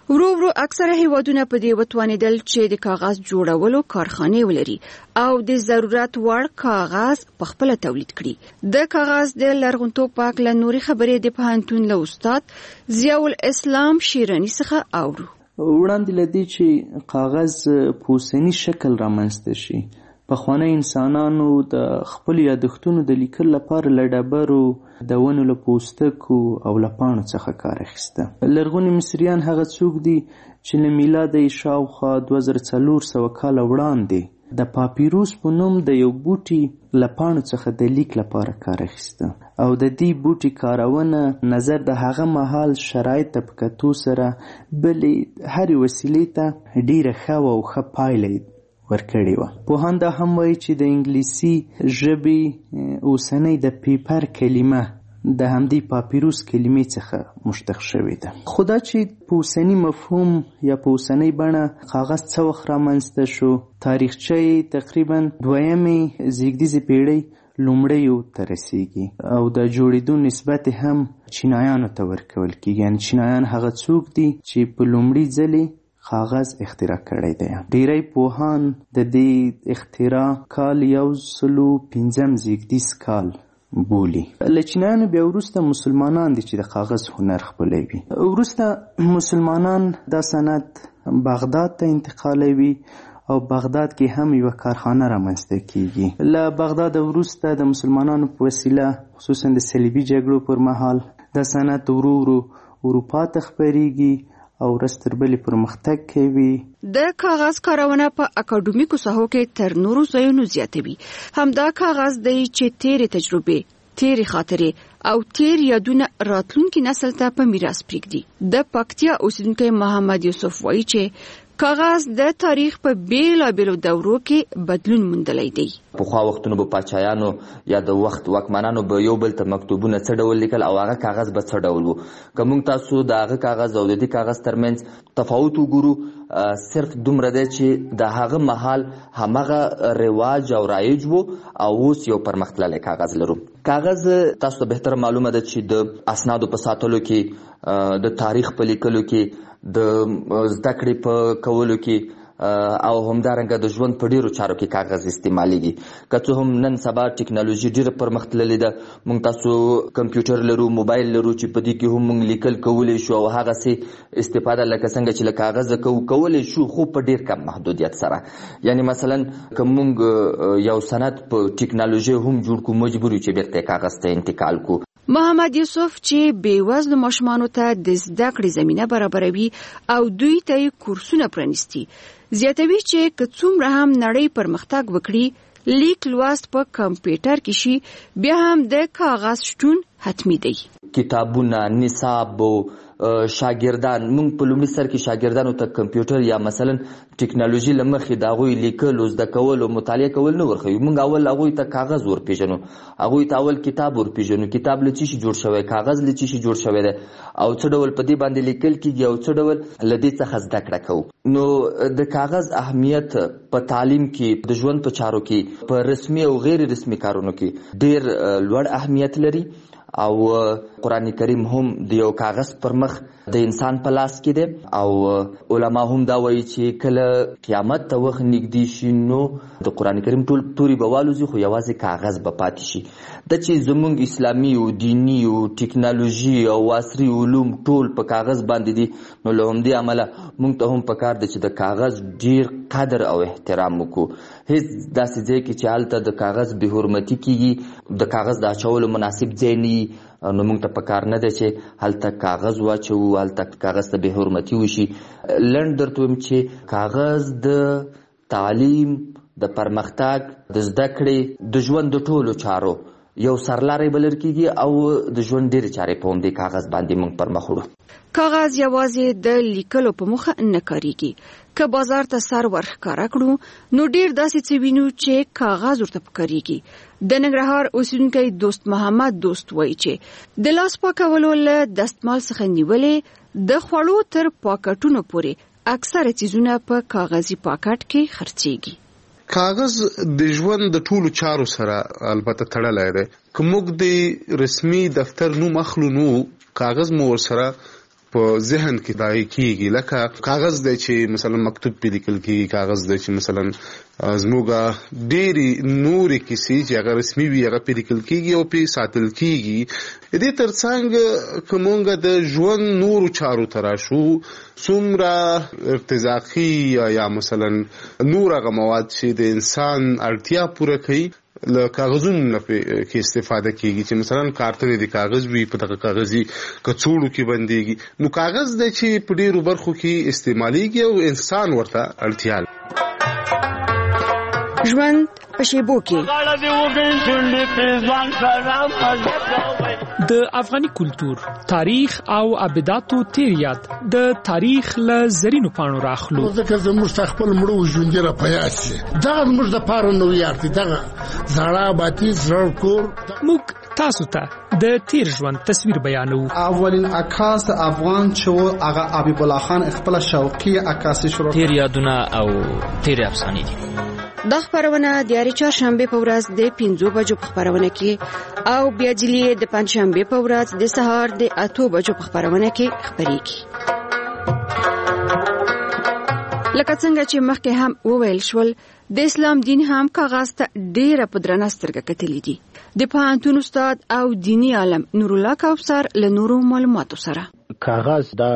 S25: ورو اکثره هیوادونه په دې وتوانیدل چې د کاغذ جوړولو کارخانه ولري او د ضرورت وړ کاغذ په خپل تولید کړي. د کاغذ د لرغونتوب په اړه نوري خبرې د پوهنتون له استاد ضیاء الاسلام شیرانی څخه اورو.
S26: وړاندې لدی چې کاغذ په اوسنی شکل رامنځته شي، پخواني انسانانو د خپل یادښتونو د لیکلو لپاره له ډبرو، د ونو له پوستکو او له پاڼو څخه کار اخیسته. لرغوني مصریان هغه څوک دي چې له میلاده شاوخوا 2400 کاله وړاندې د پاپیروس په نوم د یو بوټي له پاڼو څخه د لیک لپاره کار اخیسته او د دې بوټي کارونه نظر د هغه مهال شرایط ته په کتو سره بلې هرې وسیلې ته ډیره ښه او ښه پایله ورکړی و. پوهان دا هم وایي چې د انګلیسي ژبې اوسنۍ د پیپر کلمه د همدې پاپیروس کلمې څخه مشتق شوې ده. خو دا چې په اوسني مفهوم یا په اوسنۍ بڼه کاغذ څه وخت رامنځته شو، تاریخچه یې تقریبا 2مې زیږدیزې پیړۍ لومړیو ته رسیږي او د جوړېدو نسبت هم چینایانو ته ورکول کېږي. یعنې چینایان هغه څوک دي چې په لومړي ځلې کاغذ اختراع کړی دی. ډیری پوهان د دې اختراع کال 115 زیږدیز کال بولي. له چینایانو بیا وروسته مسلمانان دي چې د کاغذ هنر خپلوي. وروسته مسلمانان دا صنعت بغداد ته انتقالوي او بغداد کې هم یو کارخانه رامنځته کیږي. له بغداد وروسته د مسلمانانو په وسیله خصوصا د صلیبي جګړو پر مهال دا صنعت ورو اروپا ته خپریږي او رستربلی پرمختګ کوي.
S25: د کاغذ کارونه په اکاډمیکو ساحو کې تر نورو ځایونو زیاتوي. همدا کاغذ دی چې تیرې تجربې، تیرې خاطرې او تیر یادونه راتلونکي نسل ته په میراث پرېږدي. د پکتیا اوسیدونکی محمد یوسف وایي چې کاغذ د تاریخ په بیلابیلو دورو کې بدلون موندلی دی.
S28: پخوا وختونو به پاچایانو یا د وخت واکمنانو به یو بل ته مکتوبونه څه ډول لیکل او هغه کاغذ به څه ډول وو. که موږ تاسو د هغه کاغذ او د دې کاغذ ترمنځ تفاوت وګورو، صرف دومره دی چې د هغه مهال همغه رواج او رایج وو او اوس یو پرمختللی کاغذ لرو. کاغذ تاسو ته بهتر معلومه ده چې د اسنادو په ساتلو کې، د تاریخ په لیکلو کې، د زده کړې په کولو کې او همدارنګه د ژوند په ډیرو چارو کې کاغذ استعمالیږي. که څه هم نن سبا ټیکنالوژي ډیره پرمختللې ده، موږ تاسو کمپیوټر لرو، موبایل لرو چې په دې کې هم موږ لیکل کولی شو او هغسې استفاده لکه څنګه چې له کاغذه کولی شو، خو په ډیر کم محدودیت سره. یعنی مثلا که موږ یو سند په ټیکنالوژي هم جوړ کړو، مجبور یو چې بیرته کاغذ ته انتقال کړو.
S25: محمد یوسف چې بېوزلو ماشومانو ته د زده کړې زمینه برابروي او دوی ته کورسونه پرانیستي، زیاتوي چې که څومره هم نړۍ پرمختګ وکړي، لیک لوست په کمپیوټر کې شي، بیا هم د کاغذ شتون حتمی دی.
S28: کتابونه، نصاب، شاګردان، موږ په لومړي سر کې شاګردانو ته کمپیوټر یا مثلا ټیکنالوژي له مخې د هغوی لیکلو، زده کولو، مطالعه کول نه ورښیو. موږ اول هغوی ته کاغذ ورپېژنو، هغوی ته اول کتاب ورپېژنو، کتاب له څه شي جوړ شوی، کاغذ له څه شي جوړ شوی دی او څه ډول په دې باندې لیکل کېږي او څه ډول له دې څخه زده کړه کوو. نو د کاغذ اهمیت په تعلیم کې، د ژوند په چارو کې، په رسمي او غیر رسمي کارونو کې ډیر لوړ اهمیت لري او قرآن کریم هم د یو کاغذ پر مخ د انسان په لاس کې دی او علما هم دا وایي چې کله قیامت ته وخت نږدې شي نو د قرآن کریم ټول توري به والوځي خو یوازې کاغذ به پاتې شي. دا چې زموږ اسلامي او دینی او ټیکنالوژي او عصري علوم ټول په کاغذ باندې دي، نو له همدې امله موږ ته هم پکار دی چې د کاغذ ډیر قدر او احترام وکړو. هیڅ داسې ځای کې چې هلته د کاغذ بې حرمتي کېږي، د کاغذ د اچولو مناسب ځای نه وي، نو موږ ته پکار نه دی چې هلته کاغذ واچوو، هلته کاغذ ته بې حرمتي وشي. لنډ درته وایم چې کاغذ د تعلیم، د پرمختګ، د زده کړې، د ژوند د ټولو چارو یو سرلاری بلل کېږي او د ژوند ډېرې چارې په همدې کاغذ باندې موږ پر مخ وړو.
S25: کاغذ یوازې د لیکلو په موخه نه کاریږي. که بازار ته سر ورښکاره کړو نو ډیر داسې څه وینو چې کاغذ ورته پکارېږي. د ننګرهار اوسیدونکی دوست محمد دوست وایي چې د لاس پاکولو له دستمال څخه نیولې د خوړو تر پاکټونو پورې اکثره څیزونه په کاغذي پاکټ کې خرڅېږي.
S1: کاغذ د ژوند د ټولو چارو سره البته تړلی دی. که موږ د رسمي دفتر نوم اخلو نو کاغذ مو ورسره په ذهن کې دای کیږي، لکه کاغذ دی چې مثلا مکتوب په لیکل کیږي، کاغذ دی چې مثلا زموږه ډېری نورې کیسې چې هغه رسمي وي هغه په لیکل کیږي او په ساتل کیږي. دې ترڅنګ کومه د ژوند نورو چارو تراشو څومره ارتزاقي یا مثلا نور هغه مواد چې د انسان اړتیا پوره کوي له کاغذونو کې استفاده کیږي، چې مثلا کارتن د کاغذ وي په دغه کاغذي کڅوړو کې بنديږي. نو کاغذ د چې په ډیرو برخو کې استعماليږي او انسان ورته اړتیا لري.
S25: ژوند په شیبو کې
S3: د افغاني کلچر، تاریخ او ابداتو تیریات د تاریخ له زرینو پاڼو راخلو.
S4: ځکه زموږ خپل مړو ژوند را پیاسي دا موږ د پاره نو یارتي دا زړه باتی زړه کور.
S3: موږ تاسو ته د تیر ژوند تصویر بیانو.
S6: اولین عکاس افغان چې هغه حبیب الله خان خپل شوقي عکاسي شروع
S7: تیر یادونه او تیر افسانې دي.
S25: دا خبرونه د یاري چهارشنبه په ورځ د 5 بجو په خبرونه کې او بیا جلی د پنځشنبه په ورځ د سهار د 8 بجو په خبرونه کې خبريږي. لکه څنګه چې مخکې هم وویل شول، د اسلام دین هم کاغذ ته ډیره په درنه سترګه کتلې دي. د پوهنتون استاد او دینی عالم نور الله کوثر له نورو معلوماتو سره.
S27: کاغذ دا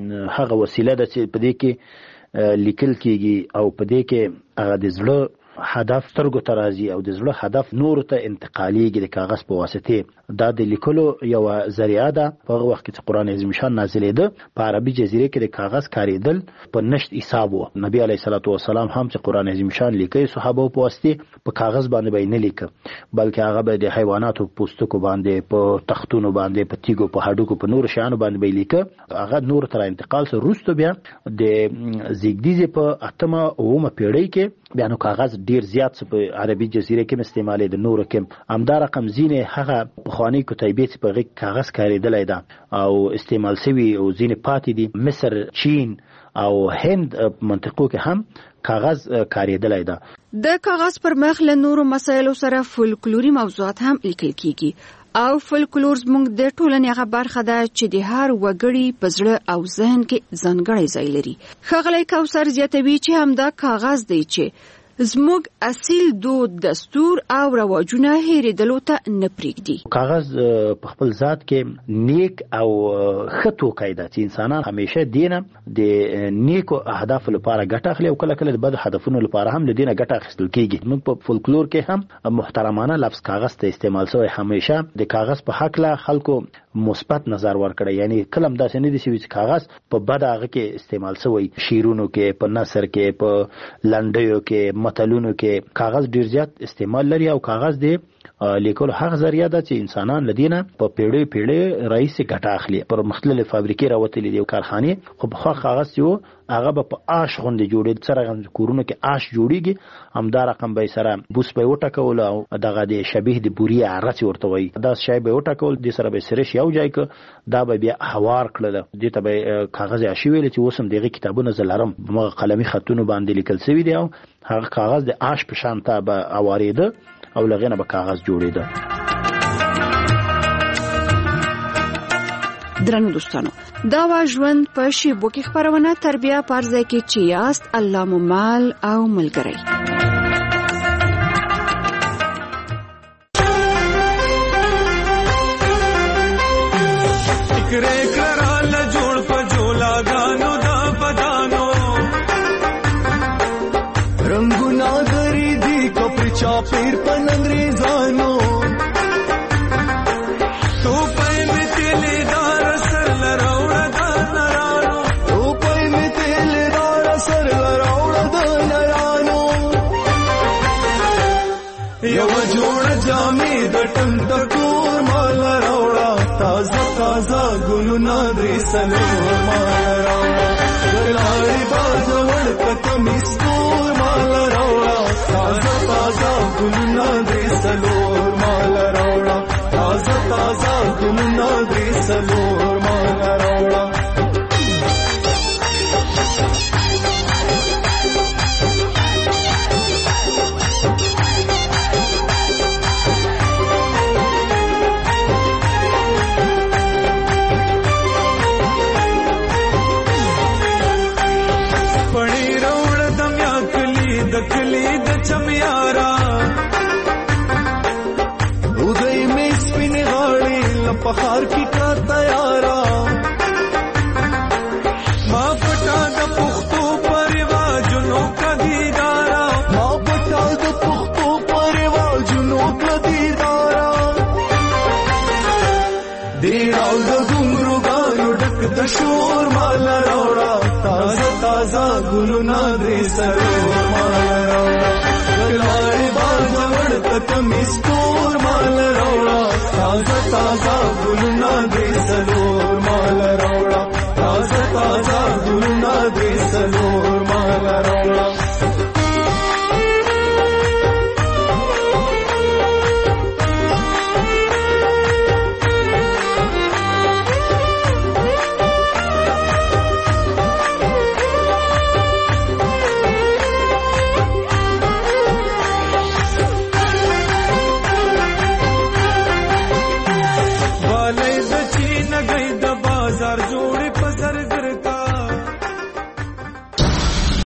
S27: هغه وسیله ده چې په دې کې لیکل کیږي او په دې کې هغه د زړه هدف ترګو ترازی او د زړه هدف نور ته انتقالیږي د کاغذ په واسطه. دا د لیکلو یو ذریعہ ده. په وخت کې قرآن عظیم شان نازلېده په عربي جزیره کې د کاغذ کاریدل په نشت حساب وو. نبی علیه الصلاۃ والسلام هم چې قرآن عظیم شان لیکي صحابه په واسطه په کاغذ باندې به نه لیکه، بلکې هغه به د حیواناتو پوستکو باندې، په تختونو باندې، په تیګو، په هډوکو، په نور شیانو باندې به لیکه. هغه نور تر انتقال سره وروسته بیا د زیږدیزې په 8مه او 9مه پیړۍ کې بیا نو کاغذ ډیر زیات په عربي جزیره کې استعمالي د نورو کې همدا رقم زینه هغه بخوانی کتیبه چې په کاغذ کاریدلای ده او استعمال شوی او زینه پاتې دي. مصر، چین او هند منطقو کې هم کاغذ کاریدلای ده.
S25: د کاغذ پر مخ له نورو مسایلو سره فولکلوري موضوعات هم لیکل کیږي او فولکلور زموږ د ټولنې هغه برخه ده چې د هر وګړي په زړه او ذهن کې ځانګړی ځای لري. ښاغلی کوثر زیاتوي چې همدا کاغذ دی چې زموږ اصیل دود، دستور او رواجونه هېرېدلو ته نه پرېږدي.
S27: کاغذ په خپل ذات کې نیک او ښه توکی ده چې انسانان همیشه دینه د نیکو اهدافو لپاره ګټه اخلي او کله کله د بد هدفونو لپاره هم له دینه ګټه اخیستل کېږي. موږ په فولکلور کې هم محترمانه لفظ کاغذ ته استعمال شوی. همیشه د کاغذ په حق له خلکو مثبت نظر ورکړي، یعنی کلم داسې نه دي چې کاغذ په بد هغه کې استعمال شوی. شیرونو کې، په نثر کې، په لنډیو کې، متلونو کې کاغذ ډیر زیات استعمال لري او کاغذ دی لیکل هغه ذریعہ ده چې انسانان لدینه په پیړۍ پیړۍ رئیس ګټه اخلي. پر مختلف فابریکې راوتلې دي او کارخانه، خو په کاغذ یو هغه په آش غونډې جوړې سره کورونو کې آش جوړیږي. همدا رقم به سره بوس به وټکول او دغه د شبیه د بوري عرچ ورته وي، دا شی به وټکول د سره به سرش یو ځای ک دا به بیا هوار کړل. دې ته به کاغذ آشي ویل چې اوسم دغه کتابونه زلرم مغه قلمي خطونو باندې لیکل شوی دی او هغه کاغذ د آش په شان ته به اواریده او لغینه به کاغذ جوړیده.
S25: درنو دوستانو، دا وا ژوند په شیبو کې خبرونه تربیه پرځای کې چې یاست الله مو مال او ملګری.
S8: चापेर पन अंग्रेजानो तो पै में तेलेदार सर लराउड़ा दानरानो, तो पै में तेलेदार सर लराउड़ा दानरानो. यव जोड़ जामे दटम टकोर माल राउड़ा ताजा ताजा गुलु नादरी सलोर माल राउड़ा. गलारी बाजवड़ कतमिस्तूर माल राउड़ा ताजा ताजा गुलना दे सलोर माल राउड़ा. ताजा ताजा गुलना दे सलोर माल राउड़ा. چمیارا उदय में स्पिन गाड़ी लपहार की का तैयारा माँ पटा द पुख्तो परिवाजुनों का दीदारा माँ पटा द पुख्तो परिवाजुनों का दीदारा देराव द घुंगरू गानो डक द शोर माला रौड़ा ताजा ताजा गुलुना दे सरोर माला रौड़ा गलारे बाजवड़ तक मिस्टोर माला रौड़ा ताजा ताजा गुलुना दे सरोर